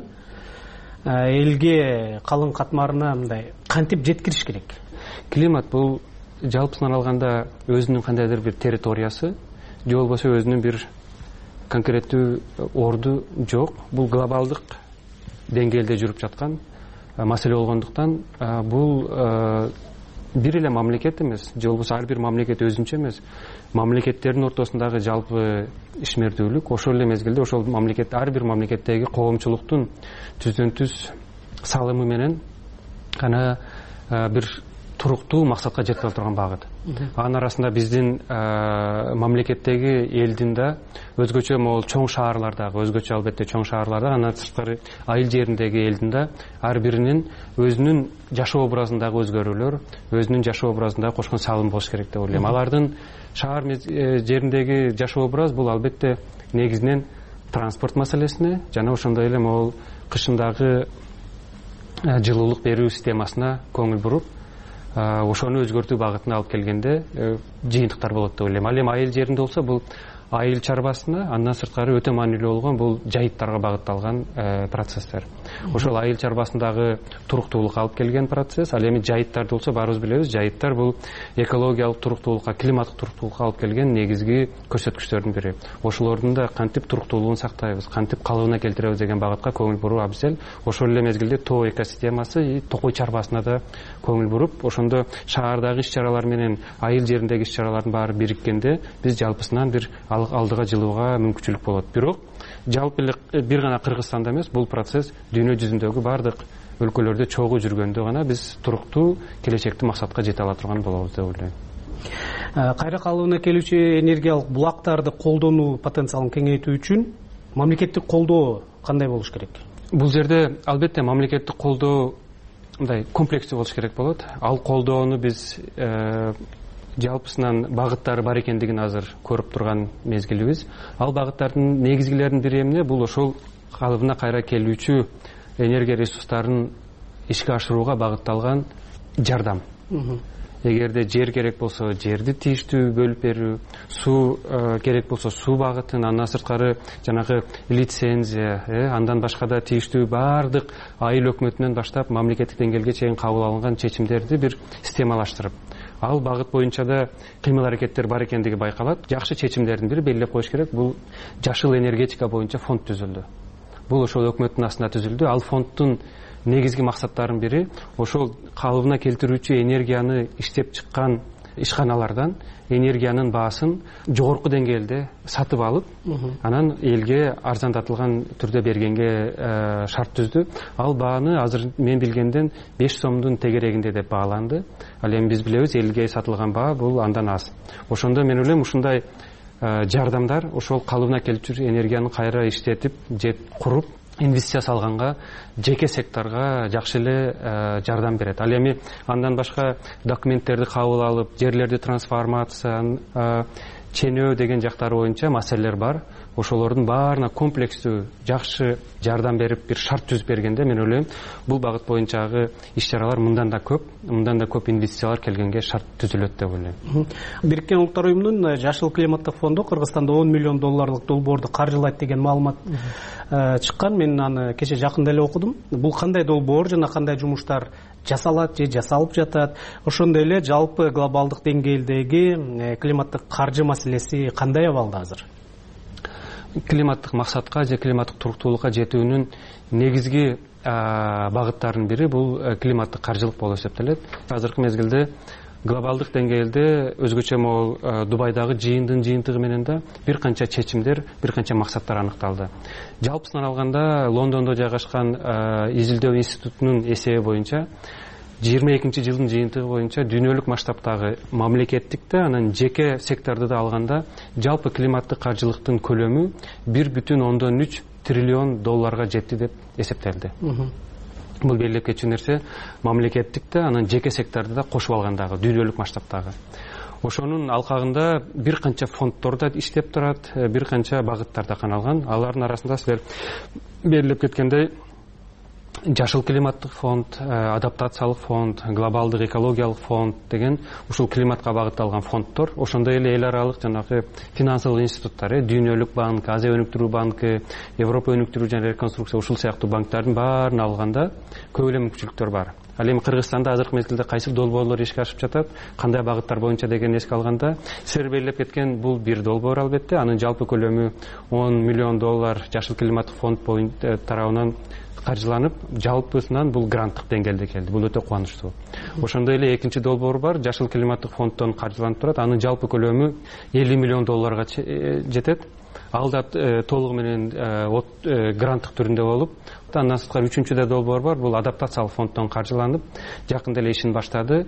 элге, калың катмарына мындай кантип жеткириш керек? Климат бул жалпысынан алганда өзүнүн кандайдыр бир территориясы, же болбосо өзүнүн бир конкреттүү орду жок. Бул глобалдык деңгээлде жүрүп жаткан маселе болгондуктан бул бир эле мамлекет эмес, же болбосо ар бир мамлекет өзүнчө эмес. Мамлекеттердин ортосундагы жалпы ишмердүүлүк, ошол эле мезгилде ошол мамлекет, ар бир мамлекеттеги коомчулуктун түздөн түз салымы менен гана бир туруктуу максатка жетип турган багыт. Анын арасында биздин мамлекеттеги элдин да өзгөчө могул чоң шаарлардагы, өзгөчө албетте чоң шаарларда, андан сырткары айыл жериндеги элдин да ар биринин өзүнүн жашоо образындагы өзгөрүүлөр, өзүнүн жашоо образындагы кошкон салымы болуш керек деп ойлойм. Алардын шаар жериндеги жашоо образ бул албетте негизинен транспорт маселесине жана ошондой эле могул кышындагы жылуулук берүү системасына көңүл буруп, ошону өзгөртүү багытына алып келгенде жыйынтыктар болот деп ойлойм. Ал эми айыл жеринде болсо бул айыл чарбасына, андан сырткары өтө маанилүү болгон бул жайыттарга багытталган процесстер. Ошол айыл чарбасындагы туруктуулукка алып келген процесс. Ал эми жайыттарды болсо баарыбыз билебиз, жайыттар бул экологиялык туруктуулукка, климаттык туруктуулукка алып келген негизги көрсөткүчтөрдүн бири. Ошолордун да кантип туруктуулугун сактайбыз, кантип калыбына келтиребиз деген багытка көңүл буруу абзел. Ошол эле мезгилде тоо экосистемасы, токой чарбасына да көңүл буруп, ошондо шаардагы иш чаралар менен айыл жериндеги иш чаралардын баары бириккенде биз жалпысынан бир алдыга жылууга мүмкүнчүлүк болот. Бирок жалпы эле бир гана Кыргызстанда эмес, бул процесс дүйнө жүзүндөгү бардык өлкөлөрдө чогуу жүргөндө гана биз туруктуу келечектик максатка жете ала турган болобуз деп ойлойм. Кайра калыбына келүүчү энергиялык булактарды колдонуу потенциалын кеңейтүү үчүн мамлекеттик колдоо кандай болуш керек? Бул жерде албетте мамлекеттик колдоо мындай комплекстүү болуш керек болот. Ал колдоону биз жалпысынан багыттары бар экендигин азыр көрүп турган мезгилибиз. Ал багыттардын негизгилеринин бири эмне? Бул ошол калыбына кайра келүүчү энергия ресурстарын ишке ашырууга багытталган жардам. Эгерде жер керек болсо жерди тийиштүү бөлүп берүү, суу керек болсо суу багытын, андан сырткары жанагы лицензия, андан башка да тийиштүү бардык айыл өкмөтүнөн баштап мамлекеттик деңгээлге чейин кабыл алынган чечимдерди бир системалаштырып, ал багыт боюнча да кыймыл аракеттер бар экендиги байкалат. Жакшы чечимдердин бири белгилеп коюш керек. Бул жашыл энергетика боюнча фонд түзүлдү. Бул ошол өкмөттүн астында түзүлдү. Ал фонддун негизги максаттарынын бири ошол калыбына келтирүүчү энергияны иштеп чыккан ишканалардан энергиянын баасын жогорку деңгээлде сатып алып, анан элге арзандатылган түрдө бергенге шарт түздү. Ал бааны азыр мен билгенден 5 сомдун тегерегинде деп бааланды. Ал эми биз билебиз, элге сатылган баа бул андан аз. Ошондо мен ойлойм, ушундай жардамдар ошол калыбына келчү энергияны кайра иштетип же куруп инвестиция салганга, жеке секторго жакшы эле жардам берет. Ал эми андан башка документтерди кабыл алып, жерлерди трансформация, ченөө деген жактары боюнча маселелер бар. Ошолордун баарына комплекстүү жакшы жардам берип, бир шарт түзүп бергенде мен ойлойм, бул багыт боюнчагы иш чаралар мындан да көп инвестициялар келгенге шарт түзүлөт деп ойлойм. Бириккен Улуттар уюмунун жашыл климаттык фонду Кыргызстанда $10 миллион долбоорду каржылайт деген маалымат чыккан. Мен аны кече жакында эле окудум. Бул кандай долбоор жана кандай жумуштар жасалат же жасалып жатат? Ошондой эле жалпы глобалдык деңгээлдеги климаттык каржы маселеси кандай абалда азыр? Климаттык максатка же климаттык туруктуулукка жетүүнүн негизги багыттарынын бири бул климаттык каржылык болуп эсептелет. Азыркы мезгилде глобалдык деңгээлде өзгөчө могул Дубайдагы жыйындын жыйынтыгы менен да бир канча чечимдер, бир канча максаттар аныкталды. Жалпысынан алганда Лондондо жайгашкан изилдөө институтунун эсеби боюнча жылдын жыйынтыгы боюнча дүйнөлүк масштабтагы мамлекеттикти анан жеке секторду да алганда жалпы климаттык каржылыктын көлөмү 1,3 триллион долларга жетти деп эсептелди. Бул белгилеп кетчү нерсе мамлекеттикти анан жеке секторду да кошуп алгандагы дүйнөлүк масштабтагы. Ошонун алкагында бир канча фонддор да иштеп турат, бир канча багыттар да каналган. Алардын арасында силер белгилеп кеткендей жашыл климаттык фонд, адаптациялык фонд, глобалдык экологиялык фонд деген ушул климатка багытталган фонддор, ошондой эле эл аралык жанагы финансылык институттар, дүйнөлүк банк, Азия өнүктүрүү банкы, Европа өнүктүрүү жана реконструкция ушул сыяктуу банктардын баарын алганда көп эле мүмкүнчүлүктөр бар. Ал эми Кыргызстанда азыркы мезгилде кайсы долбоорлор ишке ашып жатат, кандай багыттар боюнча деген эске алганда, силер белгилеп кеткен бул бир долбоор албетте, анын жалпы көлөмү 10 миллион доллар жашыл климаттык фонд боюнча тарабынан каржыланып, жалпысынан бул гранттык деңгээлде келди. Бул өтө кубанычтуу. Ошондой эле экинчи долбоор бар, жашыл климаттык фонддон каржыланып турат. Анын жалпы көлөмү 50 миллион долларга жетет. Ал да толугу менен гранттык түрүндө болуп, андан сырткары үчүнчү да долбоор бар. Бул адаптациялык фонддон каржыланып, жакында эле ишин баштады.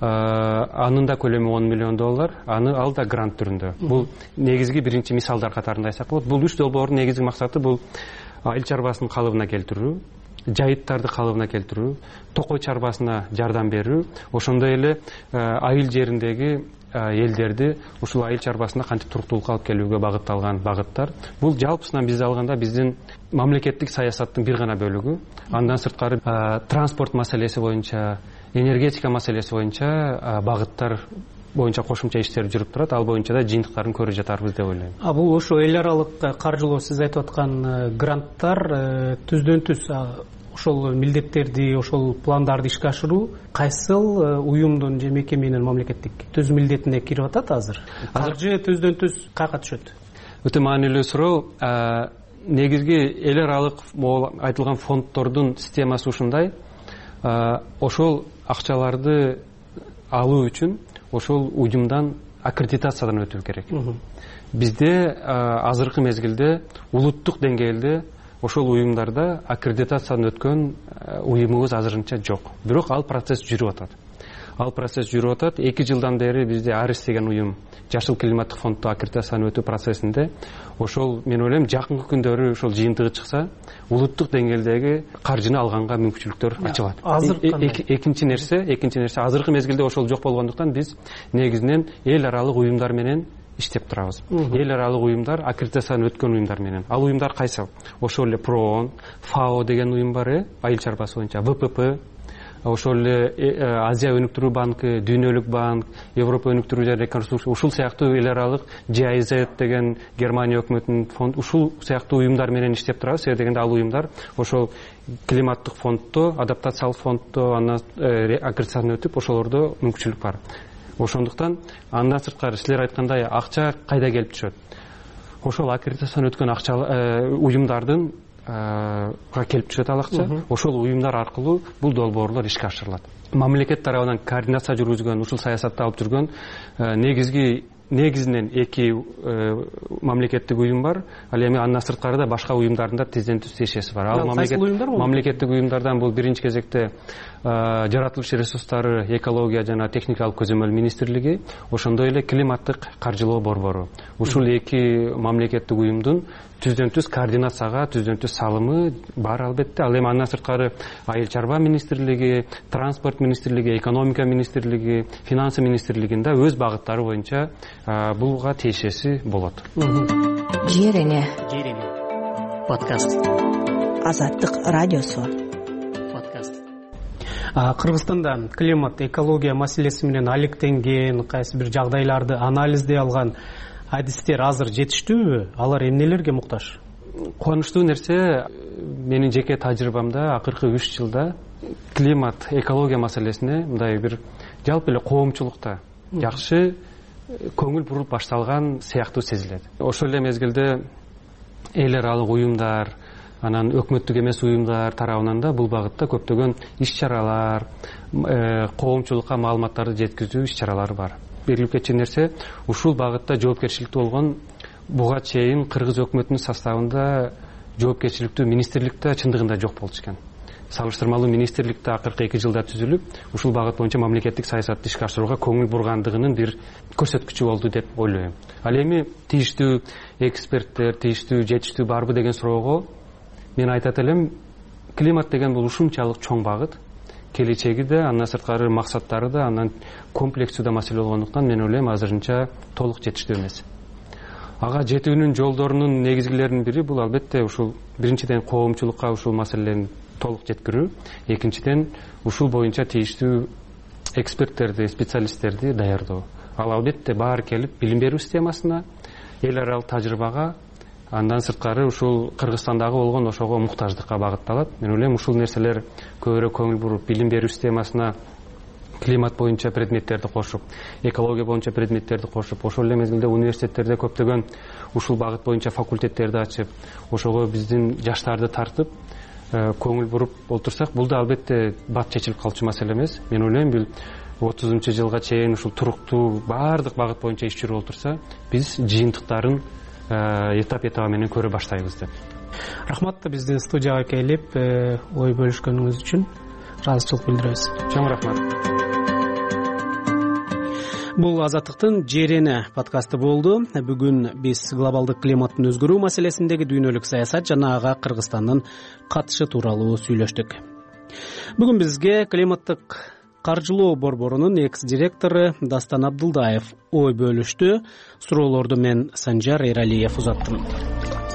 Анын да көлөмү 10 миллион доллар. Ал да грант түрүндө. Бул негизги биринчи мисалдар катарында айсак болот. Бул үч долбоордун негизги максаты бул айыл чарбасын калыбына келтирүү, жайыттарды калыбына келтирүү, токой чарбасына жардам берүү, ошондой эле айыл жериндеги элдерди ушул айыл чарбасына кантип туруктуулукка алып келүүгө багытталган багыттар. Бул жалпысынан бизди алганда биздин мамлекеттик саясаттын бир гана бөлүгү. Андан сырткары транспорт маселеси боюнча, энергетика маселеси боюнча багыттар боюнча кошумча иштер жүрүп турат. Ал боюнча да жыйынтыктарын көрүп жатарбыз деп ойлойм. Бул ошо эл аралык каржылоо сиз айтып аткан гранттар түздөн түз ошол милдеттерди, ошол пландарды ишке ашыруу кайсыл уюмдун же мекеменин мамлекеттик түз милдетине кирип атат азыр? Каржы түздөн түз каяка түшөт? Өтө маанилүү суроо. Негизги эл аралык айтылган фонддордун системасы ушундай. Ошол акчаларды алуу үчүн ошол уюмдан аккредитациядан өтүү керек. Бизде азыркы мезгилде улуттук деңгээлде ошол уюмдарда аккредитациядан өткөн уюмубуз азырынча жок. Бирок ал процесс жүрүп атат. 2 жылдан бери бизде Арис деген уюм жашыл климаттык фонддо аккредитациядан өтүү процессинде. Ошол мен ойлойм жакынкы күндөрү ошол жыйынтыгы чыкса, улуттук деңгээлдеги каржыны алганга мүмкүнчүлүктөр ачылат. Экинчи нерсе азыркы мезгилде ошол жок болгондуктан биз негизинен эл аралык уюмдар менен иштеп турабыз. Эл аралык уюмдар, аккредитациядан өткөн уюмдар менен. Ал уюмдар кайсы? Ошол эле ПРООН, ФАО деген уюм бар, айыл чарбасы боюнча, ВПП, ошол эле Азия өнүктүрүү банкы, Дүйнөлүк банк, Европа өнүктүрүү жана реконструкция, ушул сыяктуу эл аралык GIZ деген Германия өкмөтүнүн фонд, ушул сыяктуу уюмдар менен иштеп турабыз. Себеби дегенде ал уюмдар ошол климаттык фонддо, адаптациялык фонддо андан аккредитациядан өтүп, ошолордо мүмкүнчүлүк бар. Ошондуктан андан сырткары силер айткандай акча кайда келип түшөт? Ошол аккредитациядан өткөн уюмдардын келип түшөт ал акча. Ошол уюмдар аркылуу бул долбоорлор ишке ашырылат. Мамлекет тарабынан координация жүргүзгөн, ушул саясатты алып жүргөн негизинен 2 мамлекеттик уюм бар. Ал эми андан сырткары да башка уюмдардын да тизден түз тиешеси бар. Ал мамлекеттик уюмдардан бул биринчи кезекте жаратылыш ресурстары, экология жана техникалык көзөмөл министрлиги, ошондой эле климаттык каржылоо борбору. Ушул 2 мамлекеттик уюмдун түздөн түз координацияга, түздөн түз салымы бар албетте. Ал эми андан сырткары айыл чарба министрлиги, транспорт министрлиги, экономика министрлиги, финансы министрлигинде өз багыттары боюнча булга тиешеси болот. Жер эне подкаст. Азаттык радиосу. Кыргызстанда климат, экология маселеси менен алектенген, кайсы бир жагдайларды анализдей алган адистер азыр жетиштүүбү? Алар эмнелерге муктаж? Кубанычтуу нерсе, менин жеке тажрыйбамда акыркы 3 жылда климат, экология маселесине мындай бир жалпы эле коомчулукта жакшы көңүл буруп башталган сыяктуу сезилет. Ошол эле мезгилде эл аралык уюмдар, анан өкмөттүк эмес уюмдар тарабынан да бул багытта көптөгөн иш-чаралар, коомчулукка маалыматтарды жеткизүү иш-чаралары бар. Белгилеп кетчү нерсе, ушул багытта жоопкерчиликтүү болгон буга чейин кыргыз өкмөтүнүн составында жоопкерчиликтүү министрликте чындыгында жок болчу экен. салыштырмалуу министрликти акыркы 2 жылда түзүлүп, ушул багыт боюнча мамлекеттик саясатты ишке ашырууга көңүл бургандыгынын бир көрсөткүчү болду деп ойлойм. Ал эми тийиштүү эксперттер, тийиштүү жетиштүү барбы деген суроого мен айтат элем, климат деген бул ушунчалык чоң багыт, келечеги да, андан сырткары максаттары да, андан комплексүү да маселе болгондуктан мен ойлойм азырынча толук жетиштүү эмес. Ага жетүүнүн жолдорунун негизгилеринин бири бул албетте ушул биринчиден коомчулукка ушул маселени толук жеткирүү, экинчиден ушул боюнча тийиштүү эксперттерди, специалисттерди даярдоо. Ал албетте баары келип билим берүү системасына, эл аралык тажрыйбага, андан сырткары ушул Кыргызстандагы болгон ошого муктаждыкка багытталат. Мен ойлойм ушул нерселер көбүрөөк көңүл буруп, билим берүү системасына климат боюнча предметтерди кошуп, экология боюнча предметтерди кошуп, ошол эле мезгилде университеттерде көптөгөн ушул багыт боюнча факультеттерди ачып, ошого биздин жаштарды тартып, көңүл буруп олтурсак, бул да албетте бат чечилип калчу маселе эмес. Мен ойлойм, бул 30-жылга чейин ушул туруктуу баардык багыт боюнча иш жүрүп олтурса, биз жыйынтыктарын этап менен көрө баштайбыз деп. Рахмат, биздин студияга келип ой бөлүшкөнүңүз үчүн ыраазычылык билдиребиз. Чоң рахмат. Бул Азаттыктын Жерени подкасты болду. Бүгүн биз глобалдык климаттын өзгөрүү маселесиндеги дүйнөлүк саясат жана ага Кыргызстандын катышы тууралуу сүйлөштүк. Бүгүн бизге климаттык каржылоо борборунун экс-директору Дастан Абдылдаев ой бөлүштү. Суроолорду мен Санжар Эралиев узаттым.